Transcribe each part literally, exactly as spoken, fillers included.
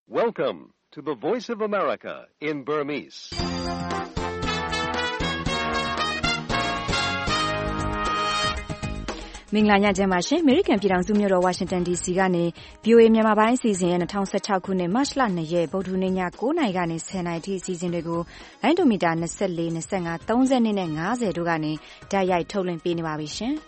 Welcome to the Voice of America in Burmese. ။မင်္ဂလာညချမ်းပါရှင်။ American ပြည်ထောင်စုမြို့တော် Washington ဒီ စီ ကနေ ဗွီအိုအေ မြန်မာပိုင်းအစီအစဉ်ရဲ့၂၀၁၆ခုနှစ်မတ်လ၂ရက်ဗုဒ္ဓဟူးနေ့ည၉နာရီကနေ၁၀နာရီထိအစီအစဉ်တွေကိုလိုင်းဒိုမီတာ၂၄, ၂၅, ၃၂နဲ့၅၀တို့ကနေတိုက်ရိုက်ထုတ်လွှင့်ပေးနေပါပြီရှင်။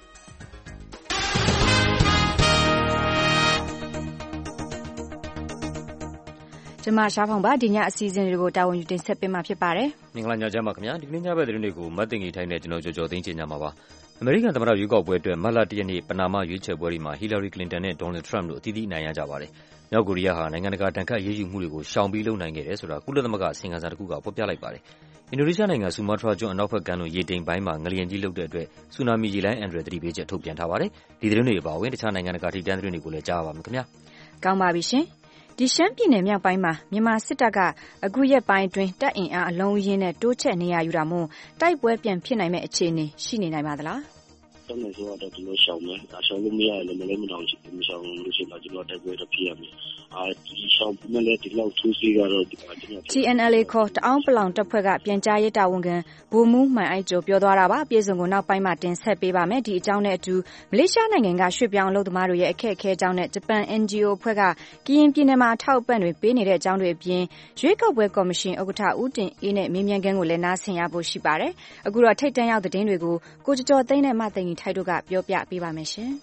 ကျွန်မရှားဖောင်ပါဒီညအစီအစဉ်တွေကိုတာဝန်ယူတင်ဆက်ပေးမှာဖြစ်ပါတယ်။မင်္ဂလာညချမ်းပါခင်ဗျာ။ဒီကနေ့ညဘက်သတင်းတွေကိုမတ်တင်ကြီးထိုင်းနဲ့ကျွန်တော်ကြော်ကြော်သိန်းချင်ကြမှာပါ။အမေရိကန်သမ္မတရွေးကောက်ပွဲအတွက်မတ်လ၁ရက်နေ့ပနာမရွေးချယ်ပွဲတွေမှာဟီလာရီကလင်တန်နဲ့ဒေါ်နယ်ထရမ့်တို့အသီးသီးအနိုင်ရကြပါတယ်။မြောက်ကိုရီးယားဟာနိုင်ငံတကာတန်ခတ်အရေးယူမှုတွေကိုရှောင်ပြီးလုပ်နိုင်ခဲ့တယ်ဆိုတာကုလသမဂ္ဂအစီရင်ခံစာတစ်ခုကဖော်ပြလိုက်ပါတယ်။အင်ဒိုနီးရှားနိုင်ငံဆူမားထရာကျွန်းအနောက်ဘက်ကမ်းလွန်ရေတိမ်ပိုင်းမှာငလျင်ကြီးလှုပ်တဲ့အတွက်ဆူနာမီရေလှိုင်းအန္တရာယ်သတိပေးချက်ထုတ်ပြန်ထားပါတယ်။ဒီသတင်းတွေအပါအဝင်တခြားနိုင်ငံတကာထိပ်တန်းသတင်းတွေကိုလည်းကြားပါမယ်ခင်ဗျာ။ကောင်းပါပြီရှင်။ဒီရှမ်းပြည်နယ်မြောက်ပိုင်းမှာမြန်မာစစ်တပ်ကအခုရက်ပိုင်းအတွင်းတပ်အင်အားအလုံးအရင်းနဲ့တိုးချဲ့နေရယူတာမို့တိုက်ပွဲပြန်ဖြစ်နိုင်မဲ့အခြေအနေရှိနေနိုင်ပါသလားတမန်ဆိုတော့ဒီလိုရှောင်းမယ်အရှောင်းလို့မရလည်းမလည်းမအောင်ရှိဘူးမရှောင်းလို့ရှိမှကျွန်တော်တိုက်ပွဲတော့ဖြစ်ရမယ်အာဒီရှောင်းမလည်းဒီလောက်သူးစီကတော့ဒီမှာကျွန်တော် T N L A ခေါ်တအောင်းပလောင်တပ်ဖွဲ့ကပြန်ကြားရေးတာဝန်ခံဗိုလ်မှူးမှန်အိုက်ကျော်ပြောသွားတာပါပြည်စုံကိုနောက်ပိုင်းမှာတင်ဆက်ပေးပါမယ်ဒီအကြောင်းနဲ့အတူမလေးရှားနိုင်ငံကရွှေ့ပြောင်းအလုပ်သမားတွေရဲ့အခက်အခဲအကြောင်းနဲ့ဂျပန် N G O အဖွဲ့ကကရင်ပြည်နယ်မှာအထောက်အပံ့တွေပေးနေတဲ့အကြောင်းတွေအပြင်ရွေးကောက်ပွဲကော်မရှင်ဥက္ကဋ္ဌဦးတင်အေးနဲ့မေးမြန်းခန်းကိုလည်းနားဆင်ရဖို့ရှိပါတယ်အခုတော့ထိတ်တန့်ရောက်တဲ့သတင်းတွေကိုကိုကျော်ကျော်သိန်းနဲ့မသိင်ကြီးထိုက်တို့ကပြောပြပေးပါမယ်ရှင်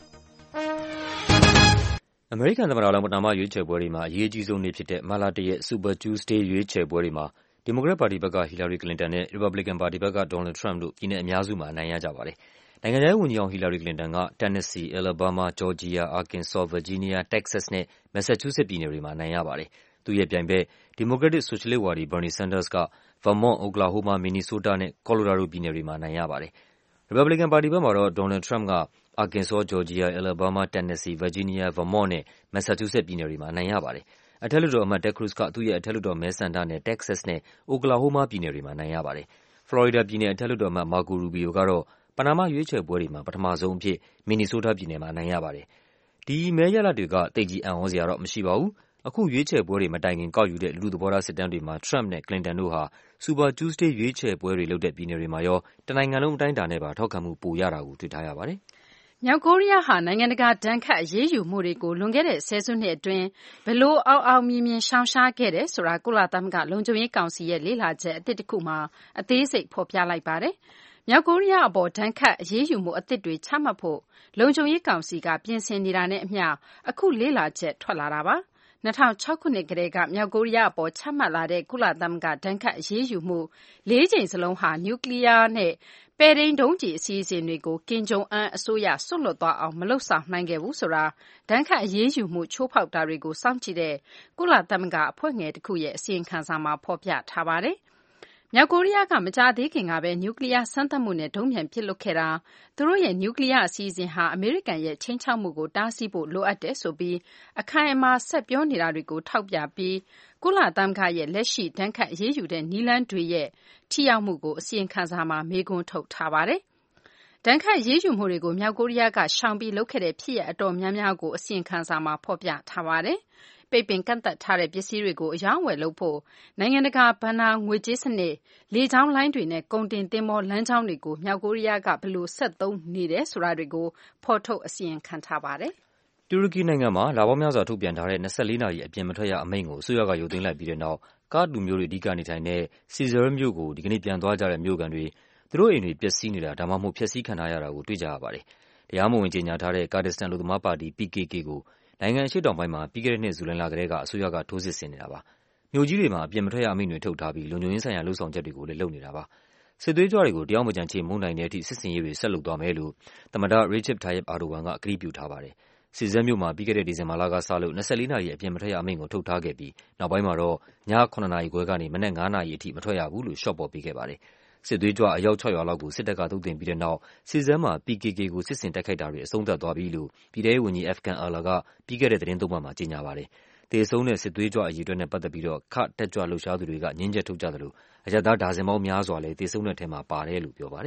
အမေရိကန်သမ္မတလောင်းပထမရွေးချယ်ပွဲတွေမှာအရေးကြီးဆုံးနေ့ဖြစ်တဲ့မတ်လ၁ရက် Super Tuesday ရွေးချယ်ပွဲတွေမှာဒီမိုကရက်ပါတီဘက်ကဟီလာရီကလင်တန်နဲ့ရီပတ်ဘလီကန်ပါတီဘက်ကဒေါ်နယ်ထရမ့်တို့ပြည်နယ်အများစုမှာအနိုင်ရကြပါတယ်။နိုင်ငံခြားရေးဝန်ကြီးအောင်ဟီလာရီကလင်တန်က Tennessee, Alabama, Georgia, Arkansas, Virginia, Texas နဲ့ Massachusetts ပြည်နယ်တွေမှာအနိုင်ရပါတယ်။သူ့ရဲ့ပြိုင်ဘက်ဒီမိုကရက်တစ်ဆိုရှယ်လစ်ဝါဒီ Bernie Sanders က Vermont, Oklahoma, Minnesota နဲ့ Colorado ပြည်နယ်တွေမှာအနိုင်ရပါတယ်။ရီပတ်ဘလီကန်ပါတီဘက်မှာတော့ဒေါ်နယ်ထရမ့်ကArkansas, Georgia, Alabama, Tennessee, Virginia, Vermont နဲ့ Massachusetts ပြည်နယ်တွေမှာအနိုင်ရပါတယ်။အထက်လွှတ်တော်အမတ် Ted Cruz ကသူ့ရဲ့အထက်လွှတ်တော်မဲဆန္ဒနယ် Texas နဲ့ Oklahoma ပြည်နယ်တွေမှာအနိုင်ရပါတယ်။ Florida ပြည်နယ်အထက်လွှတ်တော်အမတ် Marco Rubio ကတော့ပနာမရွေးချယ်ပွဲတွေမှာပထမဆုံးအဖြစ် Minnesota ပြည်နယ်မှာအနိုင်ရပါတယ်။ဒီမဲရလဒ်တွေကသိပ်ကြီးအံ့သြစရာတော့မရှိပါဘူး။အခုရွေးချယ်ပွဲတွေမတိုင်ခင်ကောက်ယူတဲ့လူထုသဘောထားစစ်တမ်းတွေမှာ Trump နဲ့ Clinton တို့ဟာ Super Tuesday ရွေးချယ်ပွဲတွေလုပ်တဲ့ပြည်နယ်တွေမှာရောတနိုင်ငံလုံးအတိုင်းအတာနဲ့ပါထောက်ခံမှုပိုရတာကိုတွေ့ထားရပါတယ်။မြောက်ကိုရီးယားဟာနိုင်ငံတကာဒဏ်ခတ်အရေးယူမှုတွေကိုလွန်ခဲ့တဲ့ဆယ်စုနှစ်အတွင်းဘယ်လိုအောင်အောင်မြင်မြင်ရှောင်ရှားခဲ့တယ်ဆိုတာကုလသမဂ္ဂလုံခြုံရေးကောင်စီရဲ့လေ့လာချက်အသစ်တစ်ခုမှာအသေးစိတ်ဖော်ပြလိုက်ပါတယ်။မြောက်ကိုရီးယားအပေါ်ဒဏ်ခတ်အရေးယူမှုအသစ်တွေချမှတ်ဖို့လုံခြုံရေးကောင်စီကပြင်ဆင်နေတာနဲ့အမျှအခုလေ့လာချက်ထွက်လာတာပါ။၂၀၀၆ခုနှစ်ကတည်းကမြောက်ကိုရီးယားအပေါ်ချမှတ်လာတဲ့ကုလသမဂ္ဂဒဏ်ခတ်အရေးယူမှုလေးကြိမ်စလုံးဟာနျူကလ িয়ার နဲ့ပဲ့ထိန်းဒုံးကျည်အစီအစဉ်တွေကိုကင်ဂျုံအမ်းအစိုးရစွန့်လွတ်သွားအောင်မလုပ်ဆောင်နိုင်ခဲ့ဘူးဆိုတာဒဏ်ခတ်အရေးယူမှုချိုးဖောက်တာတွေကိုစောင့်ကြည့်တဲ့ကုလသမဂ္ဂအဖွဲ့ငယ်တစ်ခုရဲ့အစီရင်ခံစာမှာဖော်ပြထားပါတယ်။မြောက်ကိုရီးယားကမကြာသေးခင်ကပဲနျူကလ িয়ার စမ်းသပ်မှုနဲ့ဒုံးပျံပစ်လွှတ်ခဲ့တာသူတို့ရဲ့နျူကလ িয়ার အစီအစဉ်ဟာအမေရိကန်ရဲ့ခြိမ်းခြောက်မှုကိုတားဆီးဖို့လိုအပ်တယ်ဆိုပြီးအခိုင်အမာဆက်ပြောနေတာတွေကိုထောက်ပြပြီးကုလသမဂ္ဂရဲ့လက်ရှိဒဏ်ခတ်အရေးယူတဲ့နည်းလမ်းတွေရဲ့ထိရောက်မှုကိုအစီရင်ခံစာမှာမေးခွန်းထုတ်ထားပါတယ်။ဒဏ်ခတ်အရေးယူမှုတွေကိုမြောက်ကိုရီးယားကရှောင်ပြီးလုပ်ခဲ့တဲ့ဖြစ်ရပ်အတော်များများကိုအစီရင်ခံစာမှာဖော်ပြထားပါတယ်။ပိတ်ပင်ကန့်သတ်ထားတဲ့ပစ္စည်းတွေကိုအရောင်းအဝယ်လုပ်ဖို့နိုင်ငံတကာဘဏ္ဍာငွေကြေးစနစ်လေကြောင်းလိုင်းတွေနဲ့ကုန်တင်သင်္ဘောလမ်းကြောင်းတွေကိုမြောက်ကိုရီးယားကဘယ်လိုဆက်သုံးနေတယ်ဆိုတာတွေကိုဖော်ထုတ်အစီရင်ခံထားပါတယ်။တူရကီနိုင်ငံမှာလပေါင်းများစွာထုတ်ပြန်ထားတဲ့၂၄နာရီအပြင်မထွက်ရအမိန့်ကိုအစိုးရကရုပ်သိမ်းလိုက်ပြီးတဲ့နောက်ကာ့ဒ်လူမျိုးတွေအဓိကနေထိုင်တဲ့ Cizre မြို့ကိုဒီကနေ့ပြန်သွားကြတဲ့မြို့ခံတွေသူတို့အိမ်တွေပျက်စီးနေတာဒါမှမဟုတ်ဖျက်ဆီးခံထားရတာကိုတွေ့ကြရပါတယ်။တရားမဝင်ကြေညာထားတဲ့ကာဒစ္စတန်အလုပ်သမားပါတီ P K K ကိုနိုင်ငံအရှေ့တောင်ပိုင်းမှာပြီးခဲ့တဲ့နှစ်ဇူလိုင်လကတည်းကအစိုးရကထိုးစစ်ဆင်နေတာပါ။မြို့ကြီးတွေမှာအပြင်မထွက်ရအမိန့်တွေထုတ်ထားပြီးလုံခြုံရေးဆိုင်ရာလုပ်ဆောင်ချက်တွေကိုလည်းလုပ်နေတာပါ။စစ်သွေးကြွတွေကိုတရားမကြံချေမှုန်းနိုင်တဲ့အထိစစ်စင်ရေးတွေဆက်လုပ်သွားမယ်လို့သမ္မတ Recep Tayyip Erdogan ကကတိပြုထားပါတယ်။Cizre မြို့မှာပြီးခဲ့တဲ့ဒီဇင်ဘာလကစလို့၂၄နာရီအပြင်မထွက်ရအမိန့်ကိုထုတ်ထားခဲ့ပြီးနောက်ပိုင်းမှာတော့ည၇နာရီခွဲကနေမနက်၅နာရီအထိမထွက်ရဘူးလို့လျှော့ပေါ့ပေးခဲ့ပါတယ်။စစ်သွေးကြွအယောက်၆ရာလောက်ကိုစစ်တပ်ကသုတ်သင်ပြီးတဲ့နောက် Cizre မှာ P K K ကိုစစ်ဆင်တိုက်ခိုက်တာတွေအဆုံးသတ်သွားပြီလို့ပြည်ထဲရေးဝန်ကြီး Afgan Allah ကပြီးခဲ့တဲ့သတင်းသုံးပတ်မှာကြေညာပါတယ်။သေဆုံးတဲ့စစ်သွေးကြွအရေအတွက်နဲ့ပတ်သက်ပြီးတော့ကာ့ဒ်တက်ကြွလှုပ်ရှားသူတွေကငြင်းချက်ထုတ်ကြသလိုအရပ်သားဒါဇင်ပေါင်းများစွာလည်းသေဆုံးတဲ့ထဲမှာပါတယ်လို့ပြောပါတယ်။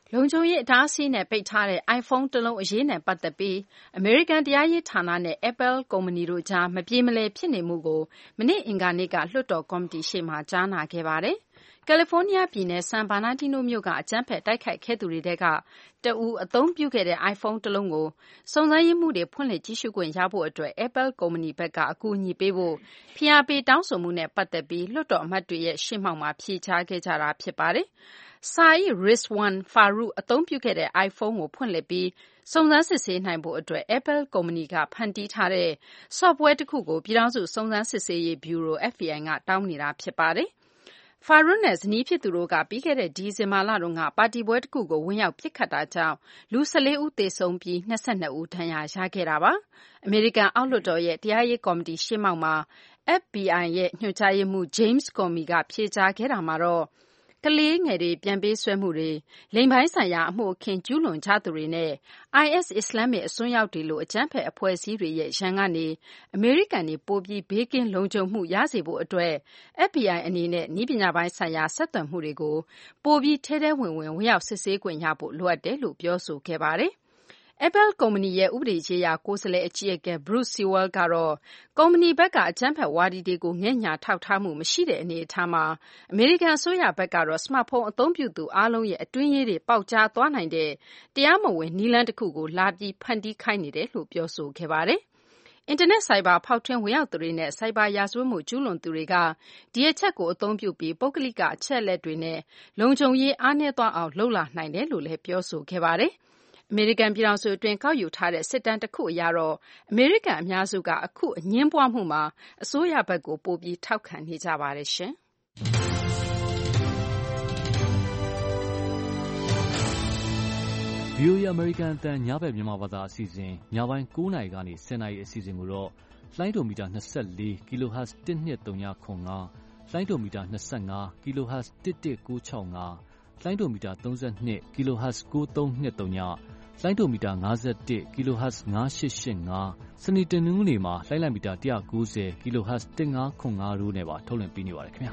လုံခြုံရေးအတားအဆီးနဲ့ပိတ်ထားတဲ့ iPhone တစ်လုံးအရေးနဲ့ပတ်သက်ပြီးအမေရိကန်တရားရေးဌာနနဲ့ Apple ကုမ္ပဏီတို့ကြားမပြေမလည်ဖြစ်နေမှုကိုမနေ့အင်္ဂါနေ့ကလွှတ်တော်ကော်မတီရှေ့မှာကြားနာခဲ့ပါတယ်။ကယ်လီဖိုးနီးယားပြည်နယ် San Bernardino မြို့ကအကြမ်းဖက်တိုက်ခိုက်ခဲ့သူတွေထဲကတဦးအသုံးပြုခဲ့တဲ့ iPhone တစ်လုံးကိုစုံစမ်းရေးမှူးတွေဖွင့်လှစ်ကြည့်ရှုခွင့်ရဖို့အတွက် Apple ကုမ္ပဏီဘက်ကအကူအညီပေးဖို့ဖိအားပေးတောင်းဆိုမှုနဲ့ပတ်သက်ပြီးလွှတ်တော်အမတ်တွေရဲ့ရှေ့မှောက်မှာဖြေကြားခဲ့ကြတာဖြစ်ပါတယ်။ Saeed Rizwan Farook အသုံးပြုခဲ့တဲ့ iPhone ကိုဖွင့်လှစ်ပြီးစုံစမ်းစစ်ဆေးနိုင်ဖို့အတွက် Apple ကုမ္ပဏီကဖန်တီးထားတဲ့ software တစ်ခုကိုပြည်ထောင်စုစုံစမ်းစစ်ဆေးရေးဗျူရို F B I ကတောင်းနေတာဖြစ်ပါတယ်။ Farook နဲ့ဇနီးဖြစ်သူတို့ကပြီးခဲ့တဲ့ဒီဇင်ဘာလတုန်းကပါတီပွဲတစ်ခုကိုဝင်ရောက်ပစ်ခတ်တာကြောင့်လူ၁၄ဦးသေဆုံးပြီး၂၂ဦးဒဏ်ရာရခဲ့တာပါ။အမေရိကန်အောက်လွှတ်တော်ရဲ့တရားရေးကော်မတီရှေ့မှောက်မှာ F B I ရဲ့ညွှန်ကြားရေးမှူး James Comey ကဖြေကြားခဲ့တာမှာတော့ကလေးငယ်တွေပြန်ပေးဆွဲမှုတွေလိင်ပိုင်းဆိုင်ရာအမှုအခင်းကျူးလွန်ကြသူတွေနဲ့ I S အစ္စလာမစ်အစွန်းရောက်တွေလိုအကြမ်းဖက်အဖွဲ့အစည်းတွေရဲ့ရန်ကနေအမေရိကန်တွေပိုပြီးဘေးကင်းလုံခြုံမှုရစေဖို့အတွက် F B I အနေနဲ့နည်းပညာပိုင်းဆိုင်ရာဆက်သွယ်မှုတွေကိုပိုပြီးထဲထဲဝင်ဝင်ဝင်ရောက်စစ်ဆေးခွင့်ရဖို့လိုအပ်တယ်လို့ပြောဆိုခဲ့ပါတယ်။ Apple ကုမ္ပဏီရဲ့ဥပဒေရေးရာကိုယ်စားလှယ်အကြီးအကဲ Bruce Sewell ကတော့ကုမ္ပဏီဘက်ကအကြမ်းဖက်ဝါဒီတွေကိုငဲ့ညှာထောက်ထားမှုမရှိတဲ့အနေအထားမှာအမေရိကန်အစိုးရဘက်ကတော့စမတ်ဖုန်းအသုံးပြုသူအားလုံးရဲ့အတွင်းရေးတွေပေါက်ကြားသွားနိုင်တဲ့တရားမဝင်နည်းလမ်းတစ်ခုကိုလာပြီးဖန်တီးခိုင်းနေတယ်လို့ပြောဆိုခဲ့ပါတယ်။အင်တာနက်ဆိုင်ဘာဖောက်ထွင်းဝင်ရောက်သူတွေနဲ့ဆိုင်ဘာရာဇဝတ်မှုကျူးလွန်သူတွေကဒီအချက်ကိုအသုံးပြုပြီးပုဂ္ဂလိကအချက်အလက်တွေနဲ့လုံခြုံရေးအားနည်းသွားအောင်လုပ်လာနိုင်တယ်လို့လည်းပြောဆိုခဲ့ပါတယ်။အမေရိကန်ပြည်ထောင်စုအတွင်းကောက်ယူထားတဲ့စစ်တမ်းတစ်ခုအရတော့အမေရိကန်အများစုကအခုအငြင်းပွားမှုမှာအစိုးရဘက်ကိုပိုပြီးထောက်ခံနေကြပါတယ်ရှင်။ V O A အမေရိကန်အသံညဘက်မြန်မာဘာသာအစီအစဉ်ညပိုင်း၉နာရီကနေ၁၀နာရီအစီအစဉ်ကိုတော့လိုင်းဒိုမီတာ၂၄ kHz တစ်နှစ်၃၀ခွန်၅လိုင်းဒိုမီတာ၂၅ kHz တစ်တစ်၉၆၅လိုင်းဒိုမီတာ၃၂ kHz ၉၃၂၃ညလိုင်းဒိုမီတာ၅၁ kHz ၅၈၈၅စနေတနင်္ဂနွေမှာလိုင်းလံမီတာ၁၉၀ kHz တစ်၅ခွန်၅တို့နဲ့ပါထုတ်လွှင့်ပေးနေပါတယ်ခင်ဗျာ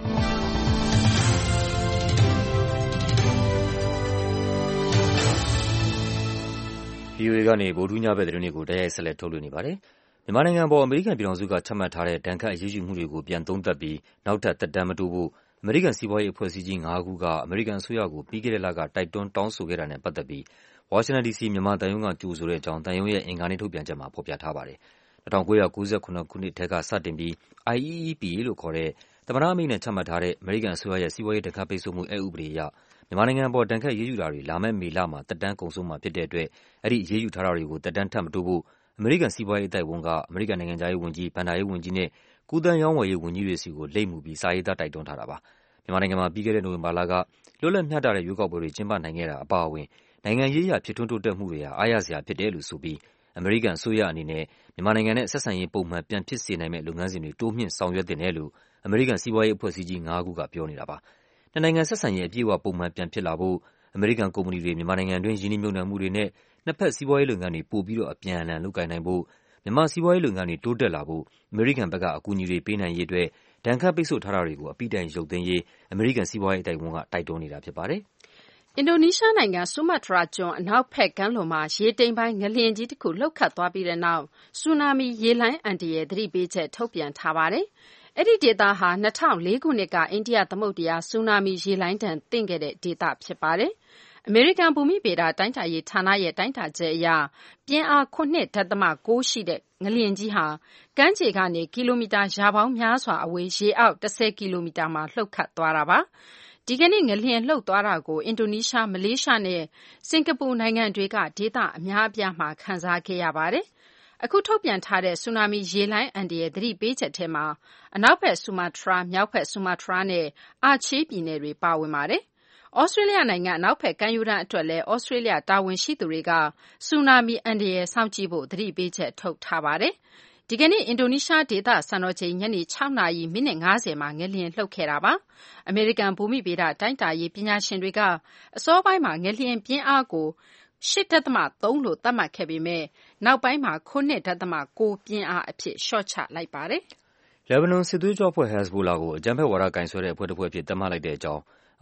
V O A ကနေဗုဒ္ဓညဘက်သတင်းတွေကိုတိုက်ရိုက်ဆက်လက်ထုတ်လွှင့်နေပါတယ်။မြန်မာနိုင်ငံပေါ်အမေရိကန်ပြည်ထောင်စုကချမှတ်ထားတဲ့ဒဏ်ခတ်အရေးယူမှုတွေကိုပြန်သုံးသပ်ပြီးနောက်ထပ်သက်တမ်းမတိုးဖို့အမေရိကန်စီးပွားရေးအဖွဲ့အစည်းကြီး၅ခုကအမေရိကန်အစိုးရကိုပြီးခဲ့တဲ့လကတိုက်တွန်းတောင်းဆိုခဲ့တာနဲ့ပတ်သက်ပြီးဝါရှင်တန်ဒီစီမြန်မာသံရုံးကကြိုဆိုတဲ့အကြောင်းသံရုံးရဲ့အင်္ဂါနေ့ထုတ်ပြန်ချက်မှာဖော်ပြထားပါတယ်။၁၉၉၇ခုနှစ်ထဲကစတင်ပြီး I E E P A လို့ခေါ်တဲ့သမ္မတအမိန့်နဲ့ချမှတ်ထားတဲ့အမေရိကန်အစိုးရရဲ့စီးပွားရေးဒဏ်ခတ်ပိတ်ဆို့မှုအက်ဥပဒေအရမြန်မာနိုင်ငံအပေါ်ဒဏ်ခတ်အရေးယူတာတွေလာမယ့်မေလမှာသက်တမ်းကုန်ဆုံးမှာဖြစ်တဲ့အတွက်အဲဒီအရေးယူထားတာတွေကိုသက်တမ်းထပ်မတိုးဖို့အမေရိကန်စီးပွားရေးအသိုက်အဝန်းကအမေရိကန်နိုင်ငံခြားရေးဝန်ကြီး၊ဘဏ္ဍာရေးဝန်ကြီးနဲ့ကူးသန်းရောင်းဝယ်ရေးဝန်ကြီးတွေဆီကိုလိပ်မူပြီးစာရေးသားတိုက်တွန်းထားတာပါ။မြန်မာနိုင်ငံမှာပြီးခဲ့တဲ့နိုဝင်ဘာလကလွတ်လပ်မျှတတဲ့ရွေးကောက်ပွဲတွေကျင်းပနိုင်ခဲ့တာအပါအဝင်နိုင်ငံရေးအရဖြစ်ထွန်းတိုးတက်မှုတွေဟာအားရစရာဖြစ်တယ်လို့ဆိုပြီးအမေရိကန်အစိုးရအနေနဲ့မြန်မာနိုင်ငံနဲ့ဆက်ဆံရေးပုံမှန်ပြန်ဖြစ်စေနိုင်မယ့်လုပ်ငန်းစဉ်တွေတိုးမြှင့်ဆောင်ရွက်သင့်တယ်လို့အမေရိကန်စီးပွားရေးအဖွဲ့အစည်းကြီး၅ခုကပြောနေတာပါ။နှစ်နိုင်ငံဆက်ဆံရေးအပြည့်အဝပုံမှန်ပြန်ဖြစ်လာဖို့အမေရိကန်ကုမ္ပဏီတွေမြန်မာနိုင်ငံတွင်းရင်းနှီးမြှုပ်နှံမှုတွေနဲ့နှစ်ဖက်စီးပွားရေးလုပ်ငန်းတွေပိုပြီးတော့အပြန်အလှန်လုပ်ကိုင်နိုင်ဖို့မြန်မာစီးပွားရေးလုပ်ငန်းတွေတိုးတက်လာဖို့အမေရိကန်ဘက်ကအကူအညီတွေပေးနိုင်ရေးအတွက်ဒဏ်ခတ်ပိတ်ဆို့ထားတာတွေကိုအပိတိုင်ရုပ်သိမ်းရေးအမေရိကန်စီးပွားရေးအသိုက်အဝန်းကတိုက်တွန်းနေတာဖြစ်ပါတယ်။အင်ဒိုနီးရှားနိုင်ငံဆူမာတြာကျွန်းအနောက်ဘက်ကမ်းလွန်မှာရေတိမ်ပိုင်းငလျင်ကြီးတစ်ခုလှုပ်ခတ်သွားပြီးတဲ့နောက်ဆူနာမီရေလှိုင်းအန္တရာယ်သတိပေးချက်ထုတ်ပြန်ထားပါတယ်။အဲဒီဒေသဟာ၂၀၀၄ခုနှစ်ကအိန္ဒိယသမုဒ္ဒရာဆူနာမီရေလှိုင်းဒဏ်သင့်ခဲ့တဲ့ဒေသဖြစ်ပါတယ်။အမေရိကန်ဘူမိဗေဒတိုင်းတာရေးဌာနရဲ့တိုင်းတာချက်အရပြင်းအား ၇.၉ ရှိတဲ့ငလျင်ကြီးဟာကမ်းခြေကနေကီလိုမီတာရာပေါင်းများစွာအဝေးရေအောက်၁၀ကီလိုမီတာမှာလှုပ်ခတ်သွားတာပါ။ဒီကနေ့ငလျင်လှုပ်သွားတာကိုအင်ဒိုနီးရှား၊မလေးရှားနဲ့စင်ကာပူနိုင်ငံတွေကဒေသအများအပြားမှာခံစားခဲ့ရပါတယ်။အခုထုတ်ပြန်ထားတဲ့ဆူနာမီရေလှိုင်းအန္တရာယ်သတိပေးချက်ထဲမှာအနောက်ဘက်ဆူမာတြား၊မြောက်ဘက်ဆူမာတြားနဲ့အာချေးပြည်နယ်တွေပါဝင်ပါတယ်။သြစတြေးလျနိုင်ငံအနောက်ဘက်ကမ်းရိုးတန်းအတွက်လည်းသြစတြေးလျတာဝန်ရှိသူတွေကဆူနာမီအန္တရာယ်စောင့်ကြည့်ဖို့သတိပေးချက်ထုတ်ထားပါတယ်။ဒီကနေ့အင်ဒိုနီးရှားဒေသစံတော်ချိန်ညနေ၆နာရီမိနစ်၅၀မှာငလျင်လှုပ်ခဲ့တာပါ။အမေရိကန်ဘူမိဗေဒတိုင်းတာရေးပညာရှင်တွေကအစောပိုင်းမှာငလျင်ပြင်းအားကို၈.၃လို့သတ်မှတ်ခဲ့ပေမယ့်နောက်ပိုင်းမှာ၇.၉ပြင်းအားအဖြစ်လျှော့ချလိုက်ပါတယ်။လက်ဘနွန်စစ်သွေးကြွအဖွဲ့ဟက်ဇ်ဘိုလာကိုအကြမ်းဖက်ဝါဒကိုင်စွဲတဲ့အဖွဲ့တစ်ဖွဲ့အဖြစ်သတ်မှတ်လိုက်တဲ့အကြောင်း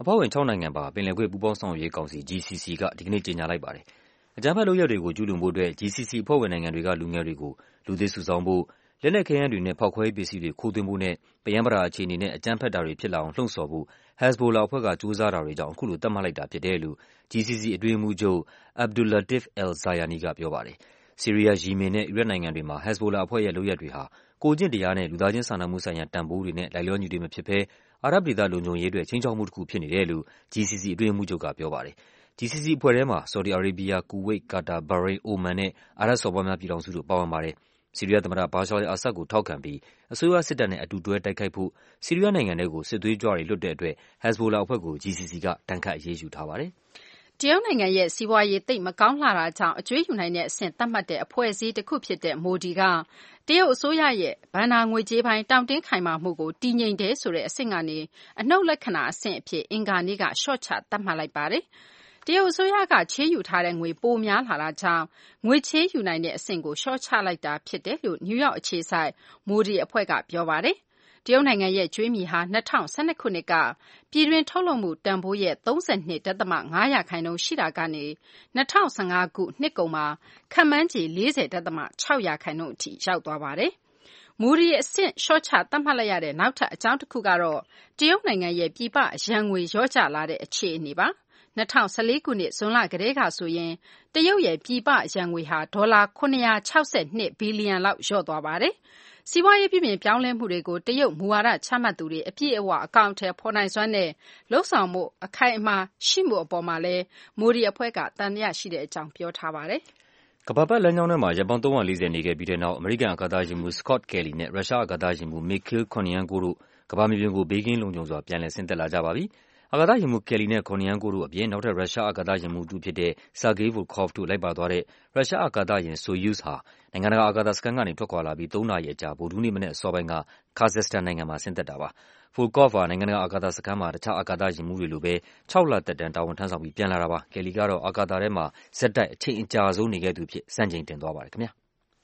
အဖွဲ့ဝင်ခြောက်နိုင်ငံပါပင်လယ်ကွေ့ပူးပေါင်းဆောင်ရွက်ရေးကောင်စီ G C C ကဒီကနေ့ကြေညာလိုက်ပါတယ်။အကြမ်းဖက်လုပ်ရပ်တွေကိုကျူးလွန်ဖို့အတွက် G C C အဖွဲ့ဝင်နိုင်ငံတွေကလူငယ်တွေကိုလူသစ်စုဆောင်းဖို့၊လက်နက်ခဲယမ်းတွေနဲ့ဖောက်ခွဲရေးပစ္စည်းတွေခိုးသွင်းဖို့နဲ့ပရမ်းပတာအခြေအနေနဲ့အကြမ်းဖက်တာတွေဖြစ်လာအောင်လှုံ့ဆော်ဖို့ Hezbollah အဖွဲ့ကကြိုးစားတာတွေကြောင့်အခုလိုသတ်မှတ်လိုက်တာဖြစ်တယ်လို့ G C C အတွင်းရေးမှူးချုပ် Abdulatif al-Zayani ကပြောပါတယ်။ဆီးရီးယား၊ယီမင်နဲ့အီရတ်နိုင်ငံတွေမှာ Hezbollah အဖွဲ့ရဲ့လုပ်ရပ်တွေဟာကိုယ်ကျင့်တရားနဲ့လူသားချင်းစာနာမှုဆိုင်ရာတန်ဖိုးတွေနဲ့လိုက်လျောညီထွေမဖြစ်ဘဲအာရပ်ဒေသလုံခြုံရေးအတွက်ခြိမ်းခြောက်မှုတစ်ခုဖြစ်နေတယ်လို့ G C C အတွင်းရေးမှူးချုပ်ကပြောပါတယ်။ G C C အဖွဲ့ထဲမှာဆော်ဒီအာရေးဘီးယား၊ကူဝိတ်၊ကာတာ၊ဘာရိန်း၊အိုမန်နဲ့အာရပ်စော်ဘွားများပြည်ထောင်စုတို့ပါဝင်ပါတယ်။ဆီးရီးယားသမ္မတ Bashar al-Assad ကိုထောက်ခံပြီးအစိုးရစစ်တပ်နဲ့အတူတွဲတိုက်ခိုက်ဖို့ဆီးရီးယားနိုင်ငံထဲကိုစစ်သွေးကြွတွေလွှတ်တဲ့အတွက် Hezbollah အဖွဲ့ကို G C C ကဒဏ်ခတ်အရေးယူထားပါတယ်။တရုတ်နိုင်ငံရဲ့စီးပွားရေးသိပ်မကောင်းလှတာကြောင့်အကြွေးယူနိုင်တဲ့အဆင့်သတ်မှတ်တဲ့အဖွဲ့အစည်းတစ်ခုဖြစ်တဲ့မိုဒီကတရုတ်အစိုးရရဲ့ဘဏ္ဍာငွေကြေးပိုင်းတောင့်တင်းခိုင်မာမှုကိုတည်ငြိမ်တယ်ဆိုတဲ့အဆင့်ကနေအနှုတ်လက္ခဏာအဆင့်အဖြစ်အင်္ဂါနေ့ကလျှော့ချသတ်မှတ်လိုက်ပါတယ်။တရုတ်အစိုးရကချေးယူထားတဲ့ငွေပိုများလာတာကြောင့်ငွေချေးယူနိုင်တဲ့အဆင့်ကိုလျှော့ချလိုက်တာဖြစ်တယ်လို့နယူးယောက်အခြေစိုက်မိုဒီအဖွဲ့ကပြောပါတယ်။တရုတ်နိုင်ငံရဲ့ကြွေးမြီဟာ၂၀၁၂ခုနှစ်ကပြည်တွင်းထုတ်လုပ်မှုတန်ဖိုးရဲ့၃၂.၅ ရာခိုင်နှုန်းရှိတာကနေ၂၀၁၅ခုနှစ်ကုန်မှာခန့်မှန်းခြေ၄၀.၆ ရာခိုင်နှုန်းအထိရောက်သွားပါတယ်။မူဒီအဆင့်လျှော့ချသတ်မှတ်လိုက်ရတဲ့နောက်ထပ်အကြောင်းတစ်ခုကတော့တရုတ်နိုင်ငံရဲ့ပြည်ပရန်ငွေလျော့ကျလာတဲ့အခြေအနေပါ။၂၀၁၄ခုနှစ်ဇွန်လကတည်းကဆိုရင်တရုတ်ရဲ့ပြည်ပရန်ငွေဟာဒေါ်လာ၇၆၂ဘီလီယံလောက်လျော့သွားပါတယ်။စီးပွားရေးပြုပြင်ပြောင်းလဲမှုတွေကိုတရုတ်မူဝါဒချမှတ်သူတွေအပြည့်အဝအကောင်အထည်ဖော်နိုင်စွမ်းနဲ့လုပ်ဆောင်မှုအခိုင်အမာရှိမှုအပေါ်မှာလည်းမိုဒီအဖွဲ့ကသံသယရှိတဲ့အကြောင်းပြောထားပါတယ်။ကမ္ဘာပတ်လမ်းကြောင်းထဲမှာရက်ပေါင်းသုံးရာလေးဆယ်နေခဲ့ပြီးတဲ့နောက်အမေရိကန်အာကာသယာဉ်မှူး Scott Kelly နဲ့ရုရှားအာကာသယာဉ်မှူး Mikhail Kornienko တို့ကမ္ဘာမြေပြင်ကိုဘေးကင်းလုံခြုံစွာပြန်လည်ဆင်းသက်လာကြပါပြီ။အာကာသယာဉ်မှူး Kelly နဲ့ Kornienko တို့အပြင်နောက်ထပ်ရုရှားအာကာသယာဉ်မှူးတစ်ဦးဖြစ်တဲ့ Sergei Volkov တို့လိုက်ပါသွားတဲ့ရုရှားအာကာသယာဉ် Soyuz ဟာနိုင်ငံတကာအာကာသစခန်းကနေထွက်ခွာလာပြီးသုံးနာရီအကြာဗုဒ္ဓဟူးနေ့မနက်အစောပိုင်းက Kazakhstan နိုင်ငံမှာဆင်းသက်တာပါ။ Volkov ဟာနိုင်ငံတကာအာကာသစခန်းမှာတခြားအာကာသယာဉ်မှူးတွေလိုပဲခြောက်လသက်တမ်းတာဝန်ထမ်းဆောင်ပြီးပြန်လာတာပါ။ Kelly ကတော့အာကာသထဲမှာဆက်တိုက်အချိန်အကြာဆုံးနေခဲ့သူအဖြစ်စံချိန်တင်သွားပါတယ်ခင်ဗျာ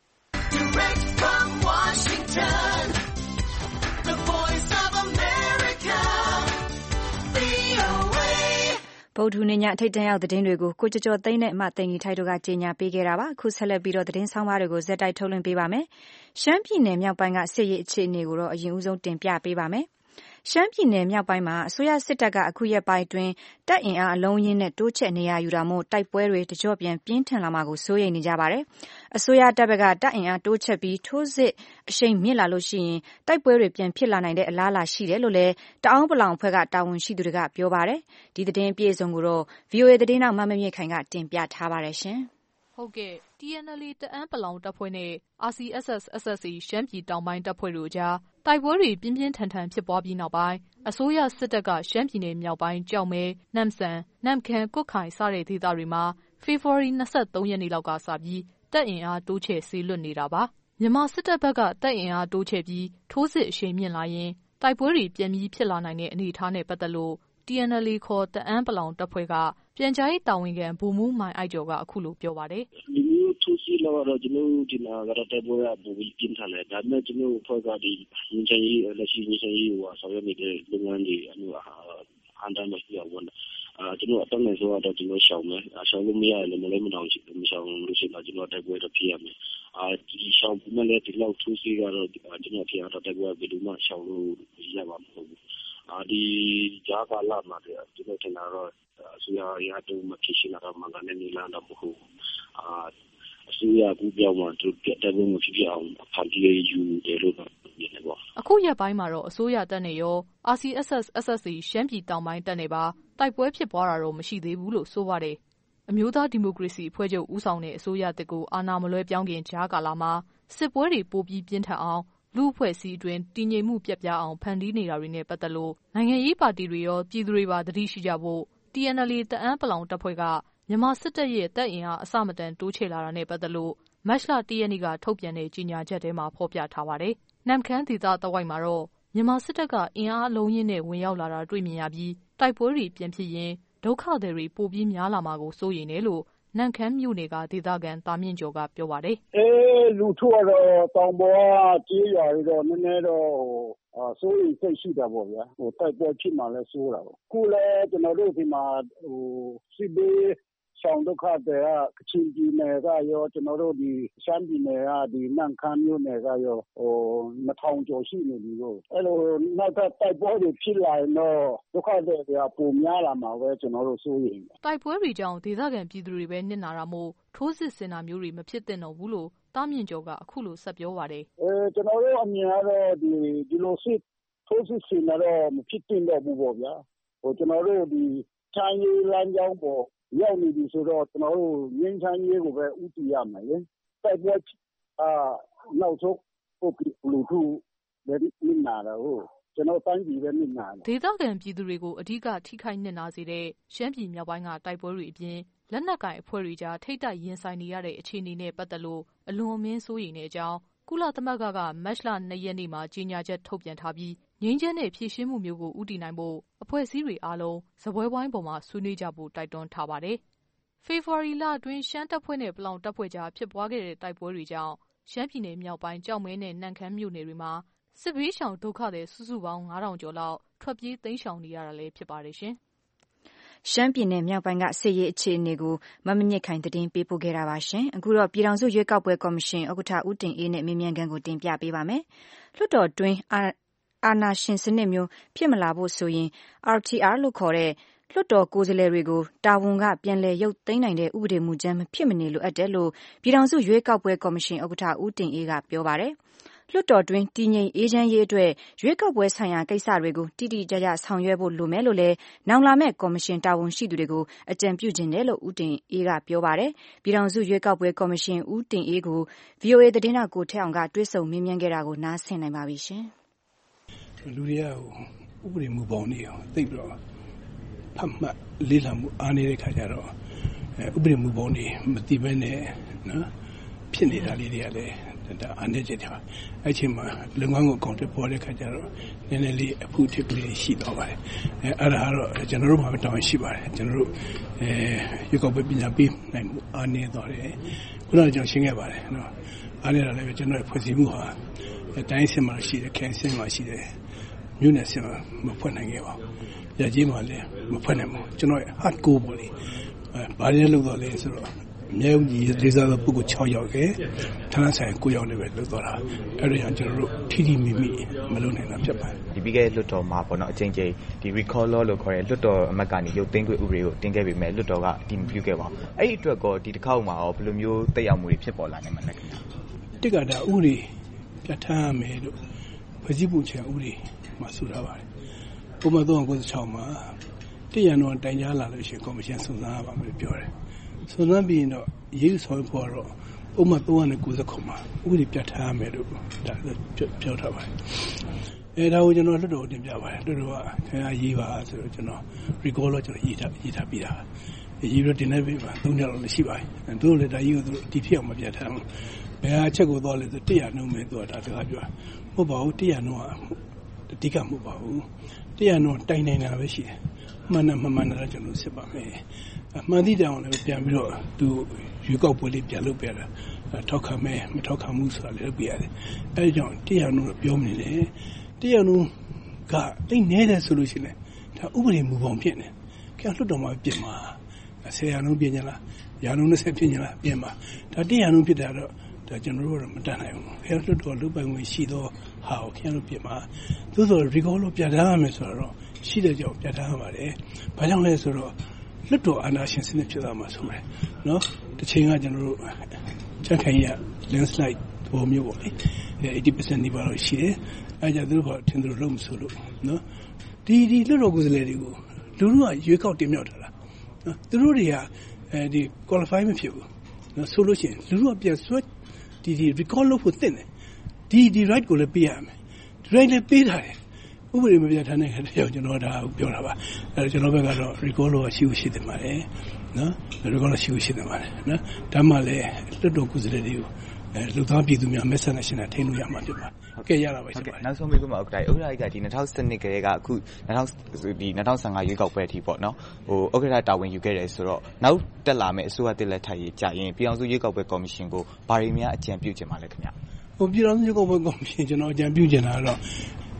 ဗုဒ္ဓဟူးနေ့ညထိပ်တန်းရောက်သတင်းတွေကိုကိုကျော်ကျော်သိန်းနဲ့အမသိင်ကြီးထိုက်တို့ကကြီးညာပေးခဲ့တာပါအခုဆက်လက်ပြီးတော့သတင်းဆောင်ပါတွေကိုဇက်တိုက်ထုတ်လွှင့်ပေးပါမယ်ရှမ်းပြည်နယ်မြောက်ပိုင်းကစစ်ရေးအခြေအနေကိုတော့အရင်ဦးဆုံးတင်ပြပေးပါမယ်ရှမ်းပြည်နယ်မြောက်ပိုင်းမှာအစိုးရစစ်တပ်ကအခုရက်ပိုင်းအတွင်းတပ်အင်အားအလုံးရင်းနဲ့တိုးချဲ့နေရယူတာမို့တိုက်ပွဲတွေတကြော့ပြန်ပြင်းထန်လာမှာကိုစိုးရိမ်နေကြပါတယ်။အစိုးရတပ်ဘက်ကတပ်အင်အားတိုးချဲ့ပြီးထိုးစစ်အရှိန်မြင့်လာလို့ရှိရင်တိုက်ပွဲတွေပြန်ဖြစ်လာနိုင်တဲ့အလားအလာရှိတယ်လို့လည်းတအောင်းပလောင်အဖွဲ့ကတာဝန်ရှိသူတွေကပြောပါတယ်။ဒီသတင်းအပြည့်အစုံကိုတော့ ဗွီအိုအေ သတင်းတောက်မမမြင့်ခိုင်ကတင်ပြထားပါတယ်ရှင်။ဟုတ်ကဲ့ T N L A တအန်းပလောင်တပ်ဖွဲ့နဲ့ R C S S S S A ရှမ်းပြည်တောင်ပိုင်းတပ်ဖွဲ့တို့ကြားတိုက်ပွဲတွေပြင်းပြင်းထန်ထန်ဖြစ်ပွားပြီးနောက်ပိုင်းအစိုးရစစ်တပ်ကရှမ်းပြည်နယ်မြောက်ပိုင်းကြောက်မဲ၊နမ့်ဆန်၊နမ့်ခမ်း၊ကွတ်ခိုင်စတဲ့ဒေသတွေမှာဖေဖော်ဝါရီ၂၃ရက်နေ့လောက်ကစပြီးတပ်အင်အားတိုးချဲ့စေလွှတ်နေတာပါ။မြန်မာစစ်တပ်ဘက်ကတပ်အင်အားတိုးချဲ့ပြီးထိုးစစ်အရှိန်မြင့်လာရင်တိုက်ပွဲတွေပြန်ပြီးဖြစ်လာနိုင်တဲ့အနေအထားနဲ့ပတ်သက်လို့ T N L A ခေါ်တအန်းပလောင်တပ်ဖွဲ့ကပြန်ကြားရေးတာဝန်ခံဗိုလ်မှူးမိုင်အိုက်ကျော်ကအခုလိုပြောပါတယ်။ဒီမျိုးထိုးစစ်လောက်တော့ကျွန်တော်တို့ဒီမှာကတော့တိုက်ပွဲကပုံပြီးပြင်းထန်တယ်ဒါပေမဲ့ကျွန်တော်တို့အဖွဲ့ကဒီငင်းချင်ရေးလက်ရှိငင်းချင်ရေးဟိုဆောင်ရွက်နေတဲ့လုပ်ငန်းတွေအမှုဟာအန်တမ်းမရှိအောင်ပေါ့အာကျွန်တော်အတော့နဲ့ဆိုတော့ကျွန်တော်ရှောင်မယ်ရှောင်လို့မရလည်းမလည်းမတော့မရှောင်လို့ရှိရင်ကျွန်တော်တိုက်ပွဲတော့ဖြစ်ရမယ်အာဒီရှောင်ပြီးမှလည်းဒီလောက်ထိုးစစ်ကတော့ကျွန်တော်ဖြစ်တော့တိုက်ပွဲဘယ်လိုမှရှောင်လို့ရပါမဟုတ်ဘူးအာဒီဂျာကာလာမှာကျွန်တော်ထင်တာတော့အစိုးရရတော့မဖြစ်ရှိလာတော့မှလည်းနေလာတော့မဟုတ်အာအစိုးရကူပြောင်းမှသူတက်ဖို့မဖြစ်ဖြစ်အောင်ဖန်တီးရယူတယ်လို့ပြောနေပါအခုရက်ပိုင်းမှာတော့အစိုးရတပ်နဲ့ရော R C S S S S A ရှမ်းပြည်တောင်ပိုင်းတပ်နဲ့ပါတိုက်ပွဲဖြစ်ပွားတာတော့မရှိသေးဘူးလို့ဆိုပါတယ်အမျိုးသားဒီမိုကရေစီအဖွဲ့ချုပ်ဦးဆောင်တဲ့အစိုးရတပ်ကိုအာဏာမလွှဲပြောင်းခင်ကြားကာလမှာစစ်ပွဲတွေပိုပြီးပြင်းထန်အောင်လူအဖွဲ့အစည်းအတွင်းတည်ငြိမ်မှုပြတ်ပြားအောင်ဖန်တီးနေတာတွေနဲ့ပတ်သက်လို့နိုင်ငံရေးပါတီတွေရောပြည်သူတွေပါသတိရှိကြဖို့ T N L A တအန်းပလောင်တပ်ဖွဲ့ကမြန်မာစစ်တပ်ရဲ့တပ်အင်အားအစမတန်တိုးချဲ့လာတာနဲ့ပတ်သက်လို့မတ်လ၁ရက်နေ့ကထုတ်ပြန်တဲ့ကြေညာချက်ထဲမှာဖော်ပြထားပါတယ်။နမ့်ခမ်းဒေသတဝိုက်မှာတော့မြန်မာစစ်တပ်ကအင်အားအလုံးရင်းနဲ့ဝင်ရောက်လာတာတွေ့မြင်ရပြီးတိုက်ပွဲတွေပြန်ဖြစ်ရင်ဒုက္ခသည်တွေပိုပြီးများလာမှာကိုစိုးရိမ်တယ်လို့နန့်ခမ်းမြို့နယ်ကဒေသခံတာမြင့်ကျော်ကပြောပါတယ်။အဲလူထုကတော့တောင်ပေါ်ကကြေးရွာတွေတော့နည်းနည်းတော့အာ所以စိတ်ရှိတာပေါ့ဗျာဟိုတိုက်ပွဲဖြစ်မှလည်းစိုးတာပေါ့ခုလည်းကျွန်တော်တို့ဒီမှာဟိုစစ်ဘေးဆောင်ဒုက္ခတွေကချင်ပြည်နယ်ကရောကျွန်တော်တို့ဒီရှမ်းပြည်နယ်ကဒီနန့်ခမ်းမြို့နယ်ကရောဟိုနှစ်ထောင်ကျော်ရှိနေပြီလို့အဲ့လိုနောက်ထပ်တိုက်ပွဲတွေဖြစ်လာရင်တော့ဒုက္ခတွေကပုံများလာမှာပဲကျွန်တော်တို့စိုးရိမ်တယ်တိုက်ပွဲတွေကြောင့်ဒေသခံပြည်သူတွေပဲနစ်နာတာမို့ထိုးစစ်ဆင်တာမျိုးတွေမဖြစ်သင့်တော့ဘူးလို့တားမြင့်ကျော်ကအခုလိုဆက်ပြောပါတယ်အဲကျွန်တော်တို့အမြင်ကတော့ဒီဒီလိုစစ်ထိုးစစ်ဆင်တော့မဖြစ်သင့်တော့ဘူးပေါ့ဗျာဟိုကျွန်တော်တို့ဒီချမ်းရေးလမ်းကြောင်းပေါ်ရောက်နေပြီဆိုတော့ကျွန်တော်တို့ငင်းချမ်းရေးကိုပဲဥတည်ရမယ်လေတိုက်ပွဲအာနောက်ဆုံးပုတ်လူထုပဲနစ်နာတော့ကျွန်တော်တိုင်းပြည်ပဲနစ်နာတယ်ဒေသခံပြည်သူတွေကိုအဓိကထိခိုက်နစ်နာစေတဲ့ရှမ်းပြည်မြောက်ပိုင်းကတိုက်ပွဲတွေအပြင်လက်နက်ကိုင်အဖွဲ့တွေကြားထိတ်တိုက်ရင်ဆိုင်နေရတဲ့အခြေအနေနဲ့ပတ်သက်လို့အလွန်အမင်းစိုးရိမ်တဲ့အကြောင်းကုလသမဂ္ဂကမတ်လနှစ်ရက်နေ့မှာကြေညာချက်ထုတ်ပြန်ထားပြီးငြိမ်းချမ်းတဲ့ဖြည့်ရှင်းမှုမျိုးကိုဦးတည်နိုင်ဖို့အဖွဲ့အစည်းတွေအားလုံးစပွဲဝိုင်းပေါ်မှာဆွေးနွေးကြဖို့တိုက်တွန်းထားပါတယ်။ဖေဖော်ဝါရီလအတွင်းရှမ်းတပ်ဖွဲ့နဲ့ပလောင်တပ်ဖွဲ့ကြားဖြစ်ပွားခဲ့တဲ့တိုက်ပွဲတွေကြောင့်ရှမ်းပြည်နယ်မြောက်ပိုင်းကြောက်မဲနဲ့နန့်ခမ်းမြို့နယ်တွေမှာစစ်ဘေးရှောင်ဒုက္ခသည်စုစုပေါင်းငါးထောင်ကျော်လောက်ထွက်ပြေးတိမ်းရှောင်နေရတာလည်းဖြစ်ပါတယ်ရှင်။ရှမ်းပြည်နယ်မြောက်ပိုင်းကစစ်ရေးအခြေအနေကိုမမညစ်ခိုင်သတင်းပေးပို့ခဲ့တာပါရှင်။အခုတော့ပြည်ထောင်စုရွေးကောက်ပွဲကော်မရှင်ဥက္ကဋ္ဌဦးတင်အေးနဲ့မေးမြန်းခန်းကိုတင်ပြပေးပါမယ်။လွှတ်တော်တွင်းအာဏာရှင်စနစ်မျိုးဖြစ်မလာဖို့ဆိုရင် R T R လို့ခေါ်တဲ့လွှတ်တော်ကိုယ်စားလှယ်တွေကိုတာဝန်ကပြန်လည်ရုပ်သိမ်းနိုင်တဲ့ဥပဒေမူကြမ်းမဖြစ်မနေလိုအပ်တယ်လို့ပြည်ထောင်စုရွေးကောက်ပွဲကော်မရှင်ဥက္ကဋ္ဌဦးတင်အေးကပြောပါတယ်။လွှတ်တော်တွင်းတည်ငြိမ်အေးချမ်းရေးအတွက်ရွေးကောက်ပွဲဆိုင်ရာကိစ္စတွေကိုတိတိကျကျဆောင်ရွက်ဖို့လိုမယ်လို့လည်းနောင်လာမဲ့ကော်မရှင်တာဝန်ရှိသူတွေကိုအကြံပြုခြင်းတယ်လို့ဦးတင်အေးကပြောပါတယ်။ပြည်ထောင်စုရွေးကောက်ပွဲကော်မရှင်ဦးတင်အေးကို V O A သတင်းတောက်ကိုထက်အောင်ကတွဲဆုံမေးမြန်းခဲ့တာကိုနားဆင်နိုင်ပါပြီရှင်။လူတွေကဥပဒေမူပေါင်းတွေသိပြီးတော့ဖတ်မှတ်လေ့လာမှုအားနေတဲ့ခါကျတော့ဥပဒေမူပေါင်းတွေမသိဘဲနဲ့နော်ဖြစ်နေတာလေးတွေကလည်းဒါအားနေကြတယ်ပါအဲ့ချိန်မှာလုပ်ငန်းကိုအကောင့်တွေပေါ်တဲ့ခါကျတော့နည်းနည်းလေးအဖူးထစ်ကလေးရှိတော့ပါတယ်အဲအဲ့ဒါကတော့ကျွန်တော်တို့မှာတောင်းရှိပါတယ်ကျွန်တော်တို့အဲရွေးကောက်ပွဲပညာပေးနိုင်မှုအားနေတော့တယ်ခုနကကျွန်တော်ရှင်းခဲ့ပါတယ်နော်အားနေတာလည်းကျွန်တော်ဖွဲ့စည်းမှုဟာတိုင်းစင်မှာရှိတယ်ခိုင်စင်မှာရှိတယ်မြို့နယ်စင်မှာမဖွင့်နိုင်ခဲ့ပါဘူးရကြီးမှာလည်းမဖွင့်နိုင်ဘူးကျွန်တော် hard core ပေါ့လေဘာတွေလုပ်တော့လဲဆိုတော့မြေဥကြီးလေးစားသောပုဂ္ဂိုလ်၆ယောက်ရဲ့ဌာနဆိုင်၉ယောက်နဲ့ပဲလုပ်တော့တာအဲ့ဒါကြောင့်ကျွန်တော်တို့ထိထိမိမိမလုပ်နိုင်တာဖြစ်ပါတယ်ဒီပြီးခဲ့တဲ့လွှတ်တော်မှာပေါ့နော်အချိန်ချင်းဒီ recall law လို့ခေါ်တဲ့လွှတ်တော်အမတ်ကနေရုပ်သိမ်းခွင့်ဥပဒေကိုတင်ခဲ့ပေမဲ့လွှတ်တော်ကအတည်မပြုခဲ့ပါဘူးအဲ့ဒီအတွက်ကောဒီတစ်ခေါက်မှာရောဘယ်လိုမျိုးတက်ရောက်မှုတွေဖြစ်ပေါ်လာနိုင်မှာလဲခင်ဗျာတိကတာဥပဒေပြဋ္ဌာန်းမယ်လို့ဖွဲ့စည်းပုံချဥပဒေမှာဆိုထားပါတယ်ပုံမှန်သုံး၉၆မှာတရံတော်တိုင်ကြားလာလို့ရှိရင်ကော်မရှင်စုံစမ်းရပါမယ်ပြောတယ်စုံစမ်းပြီးရင်တော့ရေးယူဆောင်ဖို့တော့ဥပမာသုံး၉ခုမှာဥပဒေပြဋ္ဌာန်းမယ်လို့ဒါပြောထားပါတယ်အဲဒါကိုကျွန်တော်လွှတ်တော်တင်ပြပါတယ်လွှတ်တော်ကခင်ဗျာရေးပါဆိုတော့ကျွန်တော် recall လို့ကျွန်တော်ရေးထားရေးထားပြီးတာရေးပြီးတင်နေပြီပါသုံးရက်လောက်ရှိပါတယ်သူတို့လည်းဒါရေးကိုသူတို့ဒီဖြစ်အောင်မပြဋ္ဌာန်းဘူးဘယ်အချက်ကိုသွားလဲဆိုတရံနှုံးမယ်သူကဒါစကားပြောမဟုတ်ပါဘူးတရံနှုံးကအဓိကမဟုတ်ပါဘူးတရံနှုံးတိုင်နေတာပဲရှိတယ်မှန်တယ်မမှန်တယ်ကျွန်တော်စစ်ပါမယ်အမှန်တည်းတောင်လည်းပြန်ပြီးတော့သူရွေးကောက်ပွဲလေးပြန်လုပ်ပြတာထောက်ခံမယ်မထောက်ခံဘူးဆိုတာလည်းလုပ်ပြရတယ်အဲဒါကြောင့်တရံနှုံးပြောမနေနဲ့တရံနှုံးကတိတ်နေတယ်ဆိုလို့ရှိရင်ဒါဥပဒေမူပေါင်းဖြစ်နေခင်ဗျလွတ်တော်မှာပြင်မှာဆယ်ရာနှုန်းပြင်ကြလားရာနှုန်း၂၀ပြင်ကြလားပြင်မှာဒါတရံနှုန်းဖြစ်တာတော့ဒါကျွန်တော်တို့တော့မတတ်နိုင်ဘူးခင်ဗျလွတ်တော်လုပ်ပိုင်ခွင့်ရှိတော့ဟာကိုခင်ဗျတို့ပြင်မှာသို့သော recall လို့ပြဋ္ဌာန်းရမယ်ဆိုတော့ရှိတဲ့ကြောင့်ပြဋ္ဌာန်းရပါတယ်ဘာကြောင့်လဲဆိုတော့လွတ်တော်အာဏာရှင်စနစ်ဖြစ်သွားမှာဆိုတယ်နော်တစ်ချိန်ကကျွန်တော်တို့ချက်ခိုင်ရ landslide ပုံမျိုးပေါ့လေeighty percent နေပါတော့ရှိတယ်အဲကြသူတို့ကထင်သူတို့လုံးမဆိုလို့နော်ဒီဒီလွတ်တော်ကိုယ်စားလှယ်တွေကိုလူတို့ကရွေးကောက်တင်မြှောက်ထားတာနော်သူတို့တွေကအဲဒီ qualify မဖြစ်ဘူးနော်ဆိုလို့ရှိရင်လူတို့ကပြန်ဆွဲဒီဒီ recall လုပ်ဖို့တင်တယ်ဒီဒီ right ကိုလည်းပေးရမယ်ဒီ right လည်းပေးထားတယ်ဥပဒေမပြဋ္ဌာန်းတဲ့ခါကျတော့ကျွန်တော်ဒါပြောတာပါအဲကျွန်တော်ဘက်ကတော့ recall လို့ရှိရှိတယ်ပါတယ်နော် recall လို့ရှိရှိတယ်ပါတယ်နော်ဒါမှလည်းလွတ်တော်ကိုယ်စားလှယ်တွေကိုအဲလူသားပြည်သူများမက်ဆန်နဲ့ရှင်းတာထိန်းလို့ရမှာဖြစ်ပါတယ်ဟုတ်ကဲ့ရတာပါဟုတ်ကဲ့နောက်ဆုံးမေးခွန်းမှာဥက္ကဋ္ဌဥက္ကဋ္ဌကဒီ၂၀၁၂ကလေးကအခု၂၀ဒီ၂၀၁၅ရွေးကောက်ပွဲအထိပေါ့နော်ဟိုဥက္ကဋ္ဌတာဝန်ယူခဲ့တယ်ဆိုတော့နောက်တက်လာမယ့်အစိုးရတက်လက်ထပ်ရေးကြာရင်ပြည်အောင်စုရွေးကောက်ပွဲကော်မရှင်ကိုဘာတွေများအကြံပြုချင်ပါလဲခင်ဗျဟိုပြည်အောင်စုရွေးကောက်ပွဲကော်မရှင်ကျွန်တော်အကြံပြုချင်တာကတော့